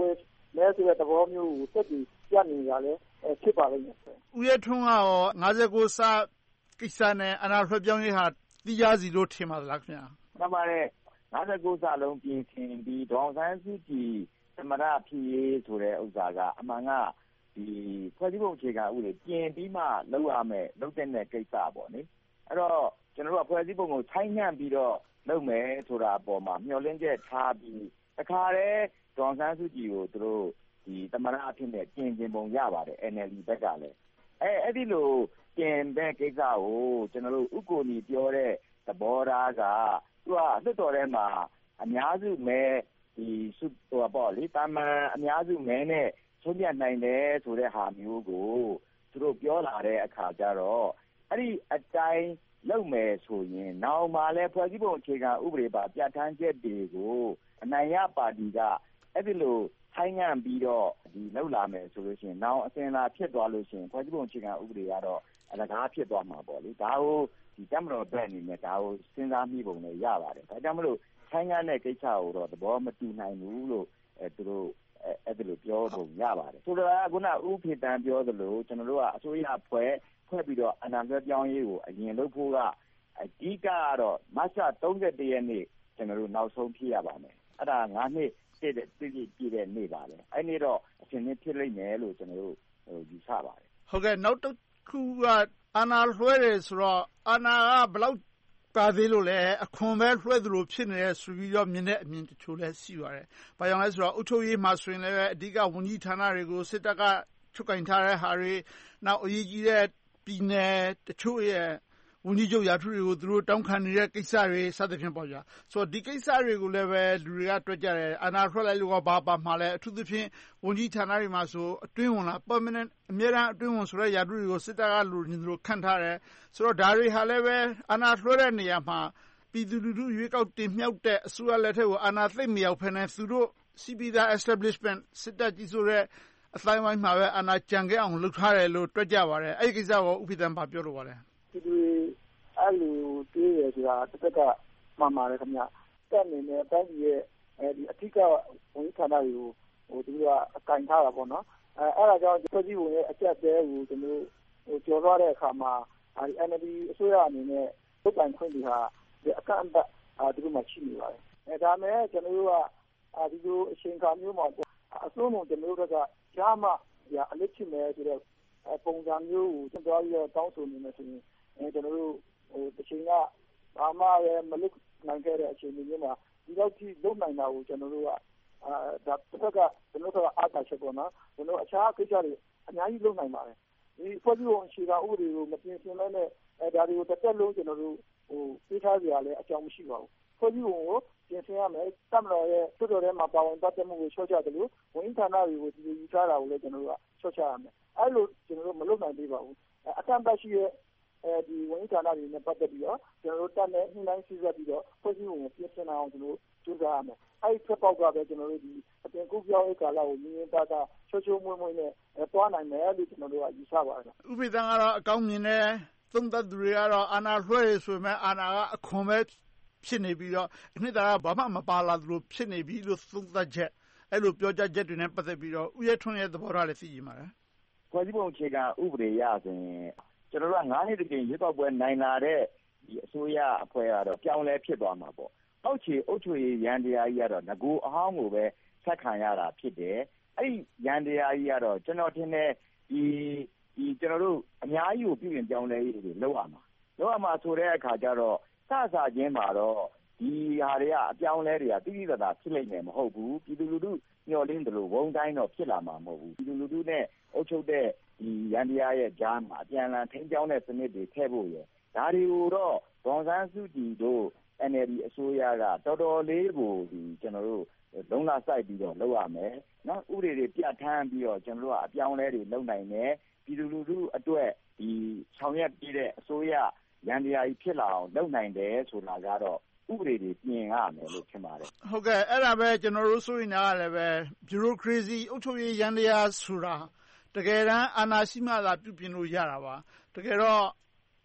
မဲဆိုတဲ့သဘောမျိုးကိုသက်တည်ပြနေကြလဲဖြစ်ပါလိမ့်မယ်။ဦးရဲထွန်းကရောငါး၉စကိစ္စနဲ့အာဏာလွှဲပြောင်းရေးဟာသီးခြားစီလို့ထင်ပါသလားခင်ဗျာ။မှန်ပါတယ်။ငါး၉စလုံးပြင်ဆင်ပြီးဒေါ်အောင်ဆန်းစုကြည်သမ္မတဖြစ်ရေးဆိုတဲ့ဥစ္စာကအမှန်ကဒီဖွဲ့စည်းပုံအခြေခံဥပဒေပြင်ပြီးမှလုပ်ရမယ်လုပ်တဲ့ကိစ္စပေါ့နိ။အဲ့တော့ကျွန်တော်တို့ကဖွဲ့စည်းပုံကိုဆိုင်းငံ့ပြီးတော့လုပ်မယ်ဆိုတာအပေါ်မှာမျှော်လင့်ချက်ထားပြီးတခါတည်းဒေါ်အောင်ဆန်းစုကြည်ကိုသူတို့ဒီသမ္မတအဖြစ်နဲ့ပြင်ကျင်ပုံရပါတယ် N L D ဘက်ကလည်းအဲအဲ့ဒီလိုပြင်တဲ့ကိစ္စကိုကျွန်တော်တို့ဥက္ကိုနီပြောတဲ့သဘောထားကသူကလွှတ်တော်ထဲမှာအများစုမဲဒီဟိုပေါ့လေတာမန်အများစုမဲနဲ့ဆုံးဖြတ်နိုင်တယ်ဆိုတဲ့ဟာမျိုးကိုသူတို့ပြောလာတဲ့အခါကျတော့အဲ့ဒီအတိုင်းလုပ်မယ်ဆိုရင်နောက်မှလည်းဖွဲ့စည်းပုံအခြေခံဥပဒေပါပြဋ္ဌာန်းချက်တွေကိုအနိုင်ရပါတီကအဲ့ဒီလိုဆိုင်းငံ့ပြီးတော့ဒီလောက်လာမယ်ဆိုလို့ရှိရင်နောက်အစဉ်လာဖြစ်သွားလို့ရှိရင်ဖွဲ့စည်းပုံအခြေခံဥပဒေကတော့အလကားဖြစ်သွားမှာပေါ့လေဒါကိုဒီတမတော်ဘက်အနေနဲ့ဒါကိုစဉ်းစားမိပုံနဲ့ရပါတယ်ဒါကြောင့်မလို့ဆိုင်းငံ့တဲ့ကိစ္စကိုတော့သဘောမတူနိုင်ဘူးလို့အဲသူတို့အဲ့ဒီလိုပြောပုံရပါတယ်ဆိုတော့ခုနဥဖေတန်ပြောသလိုကျွန်တော်တို့ကအစိုးရဖွဲ့ဖွဲ့ပြီးတော့အနာဂတ်ပြောင်းရေးကိုအရင်လုပ်ဖို့ကအဓိကကတော့မတ်လ၃၁ရက်နေ့ကျွန်တော်တို့နောက်ဆုံးဖြစ်ရပါမယ်အဲ့ဒါ၅နှစ်ပြည့်တဲ့ပြည့်ပြည့်တဲ့နေ့ပါလေအဲ့နေ့တော့အရှင်နဲ့ဖြစ်လိမ့်မယ်လို့ကျွန်တော်တို့ယူဆပါတယ်ဟုတ်ကဲ့နောက်တစ်ခုကအာဏာလွှဲတယ်ဆိုတော့အာဏာကဘယ်လောက်ပါသေးလို့လဲအခွန်ပဲလွှဲသလိုဖြစ်နေတယ်ဆိုပြီးတော့မြင်တဲ့အမြင်တချို့လည်းရှိပါတယ်။ဘာကြောင့်လဲဆိုတော့အုပ်ချုပ်ရေးမှာဆိုရင်လည်းအဓိကဝန်ကြီးဌာနတွေကိုစစ်တပ်ကချုပ်ကင်ထားတဲ့ဟာတွေနောက်အရေးကြီးတဲ့ပြည်နယ်တချို့ရဲ့ဝန်ကြီးချုပ်ရာထူးတွေကိုသူတို့တောင်းခံနေတဲ့ကိစ္စတွေစသဖြင့်ပေါ့ဗျာဆိုတော့ဒီကိစ္စတွေကိုလည်းပဲလူတွေကတွက်ကြတယ်အာဏာထွက်လိုက်လို့ကဘာပါမှလဲအထူးသဖြင့်ဝန်ကြီးဌာနတွေမှာဆိုအတွင်းဝင်လာ permanent အမြဲတမ်းအတွင်းဝင်ဆိုတဲ့ရာထူးတွေကိုစစ်တပ်ကလူညင်တို့ခန့်ထားတယ်ဆိုတော့ဒါတွေဟာလည်းပဲအာဏာလွှဲတဲ့နေရာမှာပြည်သူလူထုရွေးကောက်တင်မြှောက်တဲ့အစိုးရလက်ထက်ကိုအာဏာသိမ့်မရောက်ဖ ೇನೆ သူတို့စီပီသာ establishment စစ်တပ်ကြီးဆိုတဲ့အတိုင်းဝိုင်းမှာပဲအာဏာကြံခဲ့အောင်လုပ်ထားတယ်လို့တွက်ကြပါတယ်အဲ့ဒီကိစ္စကိုဥပဒေပါပြောလို့ပါလဲဒီအဲ့လိုတွေးရဆိုတာတစ်ခါကမှန်ပါတယ်ခင်ဗျတက်နေနေတိုင်းရဲ့အဲဒီအထူးကဝန်ကြီးဌာနတွေကိုဟိုသူကအကင်ထားတာပေါ့နော်အဲအဲ့ဒါကြောင့်ပြည်ကြီးဝင်ရဲ့အကျက်တဲကိုကျွန်တော်ဟိုကြော်သွားတဲ့အခါမှာအဲဒီ N L D အစိုးရအနေနဲ့ပုတ်ပိုင်ခွင့်တွေဟာဒီအကန့်အသတ်အာဒီလိုမှရှိနေပါတယ်အဲဒါမဲ့ကျွန်တော်တို့ကအဲဒီလိုအချိန်ခါမျိုးမှာအစိုးရကျွန်တော်တို့ကကြားမှရအလက်ချင်မယ်ဆိုတော့ပုံစံမျိုးကိုကျွန်တော်တို့တောင်းဆိုနေမယ်ဆိုရင်အဲကျွန်တော်တို့ဟိုတချိန်ကဘာမှလည်းမလုပ်နိုင်ခဲ့တဲ့အချိန်မျိုးမှာဒီတော့ဒီလုပ်နိုင်တာကိုကျွန်တော်တို့ကအာဒါတစ်ခါကကျွန်တော်တို့ကအားသာချက်ပေါ့နော်ကျွန်တော်အခြားကိစ္စတွေအများကြီးလုပ်နိုင်ပါတယ်ဒီဖွဲ့စည်းပုံအခြေခံဥပဒေကိုမပြင်ဆင်လဲနဲ့အဲဒါတွေကိုတစ်သက်လုံးကျွန်တော်တို့ဟိုပေးထားကြရလဲအကြောင်းမရှိပါဘူးဖွဲ့စည်းပုံကိုပြင်ဆင်ရမယ်တမတော်ရဲ့တွတ်တော်ထဲမှာပါဝင်ပတ်သက်မှုကိုချော့ချတယ်လို့ဝန်ကြီးဌာနတွေကိုဒီလိုယူထားတာကိုလည်းကျွန်တော်တို့ကချော့ချရမယ်အဲ့လိုကျွန်တော်တို့မလုပ်နိုင်သေးပါဘူးအကန့်အသတ်ရှိရဲ့အဲဒီဝန်ကြီးဌာနတွေနဲ့ပတ်သက်ပြီးတော့ကျွန်တော်တို့တက်တဲ့ညှိနှိုင်းစည်းဝေးပြီးတော့ဖွဲ့စည်းပုံကိုပြင်ဆင်အောင်ကျွန်တော်တို့ကြိုးစားရမယ်အဲဒီဖက်ပေါက်ကပဲကျွန်တော်တို့ဒီအပြင်ကူပြောင်းရေးကာလကိုမြင်မြင်သာသာချိုးချိုးမွေ့မွေ့နဲ့တွားနိုင်မယ်လို့ကျွန်တော်တို့ကယူဆပါတယ်ဥပဒေကတော့အကောင်းမြင်တဲ့သုံးသပ်သူတွေကတော့အာဏာလွှဲရဆိုမှအာဏာကအခွန်ပဲဖြစ်နေပြီးတော့အနှစ်သာရဘာမှမပါလာသလိုဖြစ်နေပြီလို့သုံးသပ်ချက်အဲ့လိုပြောကြားချက်တွေနဲ့ပတ်သက်ပြီးတော့ဥယျာဉ်ထွန်းရဲ့သဘောထားလည်းသိကြပါလားဖွဲ့စည်းပုံအခြေခံဥပဒေရဆိုရင်ကျွန်တော်တို့ကငါးနှစ်တကြိမ်ရွေးကောက်ပွဲနိုင်လာတဲ့ဒီအစိုးရအဖွဲ့ကတော့ပြောင်းလဲဖြစ်သွားမှာပေါ့အောက်ခြေအုပ်ချုပ်ရေးရန်တရားကြီးကတော့ငကိုအဟောင်းကိုပဲဆက်ခံရတာဖြစ်တယ်အဲ့ဒီရန်တရားကြီးကတော့ကျွန်တော်ထင်တယ်ဒီဒီကျွန်တော်တို့အများကြီးကိုပြုပြင်ပြောင်းလဲရေးတွေလုပ်ရမှာလုပ်ရမှာဆိုတဲ့အခါကျတော့စစချင်းမှာတော့ဒီဟာတွေကအပြောင်းလဲတွေကတိတိကျကျဖြစ်လိမ့်မယ်မဟုတ်ဘူးပြည်သူလူထုညှော်လင်းတယ်လို့ဝုန်းတိုင်းတော့ဖြစ်လာမှာမဟုတ်ဘူးပြည်သူလူထုနဲ့အုပ်ချုပ်တဲ့ဒီရန်တရားရဲ့ကြားမှာအပြန်အလှန်ထိန်းကျောင်းတဲ့စနစ်တွေထည့်ဖို့ရယ်ဒါတွေကိုတော့ဒေါ်စန်းစုကြည်တို့ N L D အစိုးရကတော်တော်လေးကိုဒီကျွန်တော်တို့လုံးလာစိုက်ပြီးတော့လုပ်ရမယ်နော်ဥပဒေတွေပြဋ္ဌာန်းပြီးတော့ကျွန်တော်တို့ကအပြောင်းလဲတွေလုပ်နိုင်တယ်ပြည်သူလူထုအတွက်ဒီဆောင်ရွက်ပြီးတဲ့အစိုးရရန်တရားကြီးဖြစ်လာအောင်လုပ်နိုင်တယ်ဆိုတာကတော့ဥပဒေတွေပြင်ရမယ်လို့ထင်ပါတယ်ဟုတ်ကဲ့အဲ့ဒါပဲကျွန်တော်တို့ဆိုရင်လည်းပဲ bureaucracy အုပ်ချုပ်ရေးရန်တရားဆိုတာတကယ်တမ်းအာဏာရှိမှသာပြုပြင်လို့ရတာပါတကယ်တော့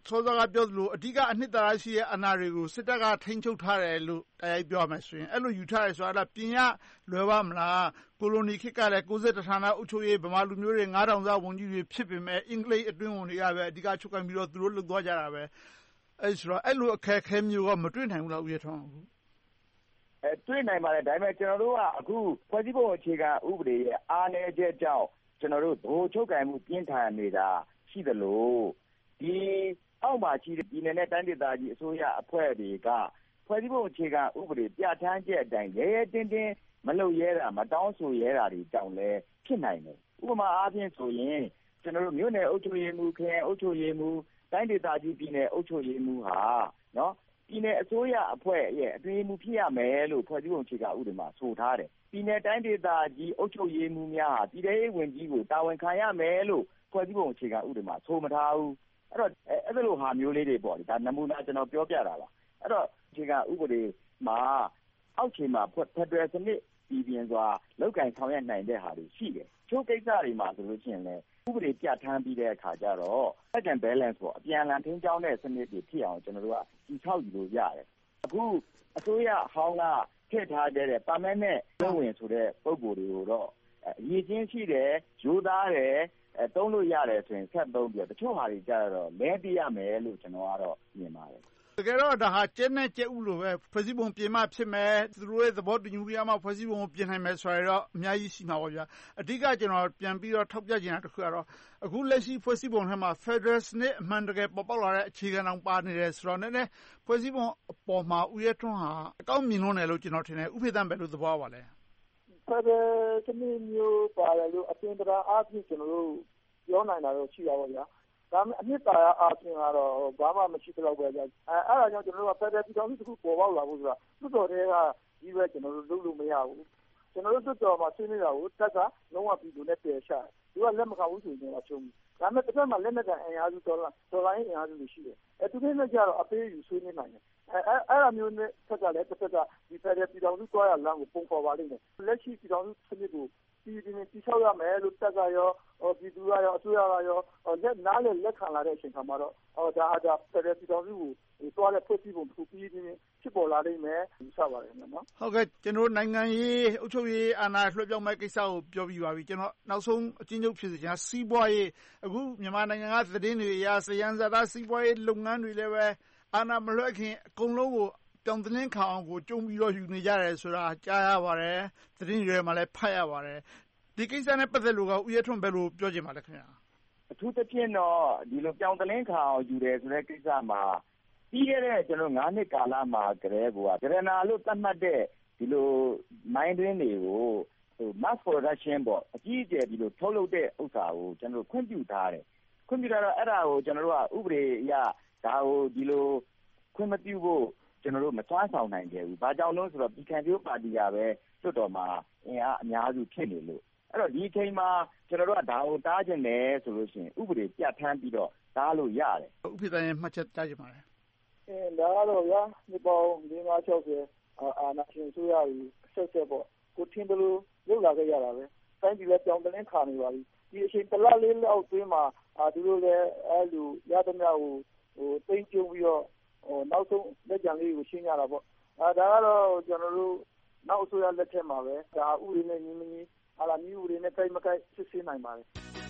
စောစောကပြောသလိုအဓိကအနှစ်သာရရှိတဲ့အာဏာတွေကိုစစ်တပ်ကထိန်းချုပ်ထားတယ်လို့တိုက်ရိုက်ပြောရမယ်ဆိုရင်အဲ့လိုယူထားတယ်ဆိုတာပြင်ရလွယ်ပါမလားကိုလိုနီခေတ်ကလည်းကိုယ်စစ်ဌာနအုပ်ချုပ်ရေးဗမာလူမျိုးတွေငါးထောင်စားဝန်ကြီးတွေဖြစ်ပေမဲ့အင်္ဂလိပ်အတွင်းဝန်တွေကပဲအဓိကချုပ်ကိုင်ပြီးတော့သူတို့လုပ်သွားကြတာပဲအဲ့ဆိုတော့အဲ့လိုအခက်အခဲမျိုးကမတွေ့နိုင်ဘူးလားဦးရထွန်းအဲတွေ့နိုင်ပါတယ်ဒါပေမဲ့ကျွန်တော်တို့ကအခုဖွဲ့စည်းပုံအခြေခံဥပဒေရဲ့အားနည်းချက်ကြောင့်ကျွန်တော်တို့ဗဟိုချုပ်ကိုင်မှုပြင်းထန်နေတာရှိသလိုဒီအောက်မှာရှိတဲ့ပြည်နယ်နဲ့တိုင်းဒေသကြီးအစိုးရအဖွဲ့တွေကဖွဲ့စည်းပုံအခြေခံဥပဒေပြဋ္ဌာန်းချက်အတိုင်းရဲရဲတင်းတင်းမလုပ်ရဲတာမတောင်းဆိုရဲတာတွေကြောင့်လည်းဖြစ်နိုင်တယ်ဥပမာအားဖြင့်ဆိုရင်ကျွန်တော်တို့မြို့နယ်အုပ်ချုပ်ရေးမှူးခရိုင်အုပ်ချုပ်ရေးမှူးတိုင်းဒေသကြီးပြည်နယ်အုပ်ချုပ်ရေးမှူးဟာနော်ပြည်နယ်အစိုးရအဖွဲ့ရဲ့အတွင်းမှုဖြစ်ရမယ်လို့ဖွဲ့စည်းပုံအခြေခံဥပဒေမှာဆိုထားတယ်ပြည်နယ်တိုင်းဒေသကြီးအုပ်ချုပ်ရေးမှူးများဟာပြည်ထောင်စုဝန်ကြီးကိုတာဝန်ခံရမယ်လို့ဖွဲ့စည်းပုံအခြေခံဥပဒေမှာဆိုမထားဘူးအဲ့တော့အဲ့လိုဟာမျိုးလေးတွေပေါ့ဒါနမူနာကျွန်တော်ပြောပြတာပါအဲ့တော့အခြေခံဥပဒေမှာအောက်ခြေမှာဖက်ဒရယ်စနစ်ပြည်ပြင်စွာလောက်ကင်ဆောင်ရွက်နိုင်တဲ့ဟာတွေရှိတယ်ချိုးကိစ္စတွေမှာဆိုလို့ရှိရင်လည်းဥပဒေပြဋ္ဌာန်းပြီးတဲ့အခါကျတော့ check and balance ပေါ့အပြန်အလှန်ထိန်းကျောင်းတဲ့စနစ်တွေဖြစ်အောင်ကျွန်တော်တို့ကကြီးထောက်ယူလို့ရတယ်အခုအစိုးရဟောင်းကထည့်ထားတဲ့ permanent လုပ်ဝင်ဆိုတဲ့ပုံကိုယ်တွေကိုတော့အရေးချင်းရှိတယ်ရိုးသားတယ်အဲတုံးလို့ရတယ်ဆိုရင်ဆက်သုံးပြီးတော့တချို့ဟာတွေကြတော့လဲပြရမယ်လို့ကျွန်တော်ကတော့မြင်ပါတယ်တကယ်တော့ဒါဟာကျဲနဲ့ကျဲဥလို့ပဲဖွဲ့စည်းပုံပြင်မှဖြစ်မယ်သူတို့ရဲ့သဘောတူညီမှုရမှဖွဲ့စည်းပုံကိုပြင်နိုင်မယ်ဆိုတော့အများကြီးရှိမှာပါဗျာအဓိကကျွန်တော်ပြန်ပြီးတော့ထောက်ပြချင်တာတစ်ခုကတော့အခုလက်ရှိဖွဲ့စည်းပုံထဲမှာ Federal စနစ်အမှန်တကယ်ပေါ်ပေါက်လာတဲ့အခြေခံအောင်ပါနေတယ်ဆိုတော့နည်းနည်းဖွဲ့စည်းပုံအပေါ်မှာဦးရဲထွန်းဟာအကောင်းမြင်လို့တယ်လို့ကျွန်တော်ထင်တယ်ဥပ္ပေသံပဲလို့သဘောပါလဲ Federal စနစ်မျိုးပါတယ်လို့အပြင်တရားအားဖြင့်ကျွန်တော်တို့ပြောနိုင်တာတော့ရှိပါပါဗျာဒါမှအနှစ်သာရအားဖြင့်ကတော့ဘာမှမရှိတော့ပဲကြာအဲအဲ့ဒါကြောင့်ကျွန်တော်တို့က Federal ပြည်ထောင်စုတစ်ခုပေါ်ပေါက်လာဖို့ဆိုတာလွှတ်တော်တွေကကြီးပဲကျွန်တော်တို့လုပ်လို့မရဘူးကျွန်တော်တို့လွှတ်တော်မှာဆွေးနွေးတာကိုတက်ကလုံးဝပြည်သူနဲ့ပယ်ချတယ်သူကလက်မခံဘူးဆိုရင်တော့ချုံးဒါပေမဲ့တစ်ဖက်မှာလက်နက်ကန်အင်အားစုဒေါ်လာဒေါ်လာအင်အားစုတွေရှိတယ်အဲသူတို့နဲ့ကြတော့အပေးယူဆွေးနွေးနိုင်တယ်အဲအဲ့အမျိုးနဲ့ဆက်ကလည်းတစ်ဖက်ကဒီ Federal ပြည်ထောင်စုတွားရလမ်းကိုပုံဖော်ပါလိမ့်မယ်လက်ရှိပြည်ထောင်စုစနစ်ကိုဒီဒီနဲ့တိဆောက်ရမယ်လို့တက်ကရောပြည်သူကရောအစိုးရကရောလက်နားနဲ့လက်ခံလာတဲ့အချိန်ခါမှာတော့ဒါဟာဒါ Federal ပြည်ထောင်စုကိုတွားတဲ့ဖွဲ့စည်းပုံတစ်ခုပြီးပြီးဖြစ်ပေါ်လာနိုင်မယ်ယူဆပါတယ်နော်ဟုတ်ကဲ့ကျွန်တော်နိုင်ငံရေးအုပ်ချုပ်ရေးအာဏာလွှဲပြောင်းမဲ့ကိစ္စကိုပြောပြီးပါပြီကျွန်တော်နောက်ဆုံးအချင်းချင်းဖြစ်စေချင်စီးပွားရေးအခုမြန်မာနိုင်ငံကသတင်းတွေအရစရန်ဇာတာစီးပွားရေးလုပ်ငန်းတွေလည်းပဲအာဏာမလွှဲခင်အကုန်လုံးကိုပြောင်းတင်းခေါအောင်ကိုကျုံပြီးတော့ယူနေကြတယ်ဆိုတာကြားရပါတယ်သတင်းတွေမှာလည်းဖတ်ရပါတယ်ဒီကိစ္စနဲ့ပတ်သက်လို့ကဦးရထွန်းဘယ်လိုပြောချင်ပါလဲခင်ဗျာအထူးသဖြင့်တော့ဒီလိုပြောင်းတင်းခေါအောင်ယူတယ်ဆိုတဲ့ကိစ္စမှာပြီးခဲ့တဲ့ကျွန်တော်ငါးနှစ်ကာလမှာကလေးကဒရနာလို့သတ်မှတ်တဲ့ဒီလိုမိုင်းတွင်းတွေကိုဟို mass production ပေါ့အကြီးအကျယ်ဒီလိုထုတ်လုပ်တဲ့ဥစ္စာကိုကျွန်တော်ခွင့်ပြုထားတယ်ခွင့်ပြုထားတော့အဲ့ဒါကိုကျွန်တော်တို့ကဥပဒေအရဒါကိုဒီလိုခွင့်မပြုဖို့ကျွန်တော်တို့မစွမ်းဆောင်နိုင်ကြဘူး။ဘာကြောင့်လဲဆိုတော့ပြည်ခံပြိုးပါတီကပဲလွှတ်တော်မှာအင်အားအများစုဖြစ်နေလို့အဲ့တော့ဒီအချိန်မှာကျွန်တော်တို့ကဒါကိုတားချင်တယ်ဆိုလို့ရှိရင်ဥပဒေပြဋ္ဌာန်းပြီးတော့တားလို့ရတယ်။ဥပဒေတိုင်းမှတ်ချက်တားချင်ပါတယ်။အဲဒါတော့ဗျာဒီပေါင်း၄၅၆၀အာနာရှင်ဆိုရည်ဆက်ဆက်ပေါ့ကိုထင်းတယ်လို့လောက်လာခဲ့ရတာပဲ။တိုင်းပြည်လည်းကြောင်တင်းခါနေပါပြီ။ဒီအချိန်တစ်လလေးလောက်တွင်းမှာအာသူတို့လည်းအဲ့လိုရသမျှကိုဟိုသိမ်းကျုံပြီးတော့ဟိုနောက်ဆုံးလက်ကြံလေးကိုရှင်းရတာပေါ့အဲဒါကတော့ကျွန်တော်တို့နောက်အစိုးရလက်ထက်မှာပဲဒါဥပဒေနဲ့ညီမညီဟာလာမျိုးဥပဒေနဲ့တိုက်မကိုက်စစ်ဆေးနိုင်ပါတယ်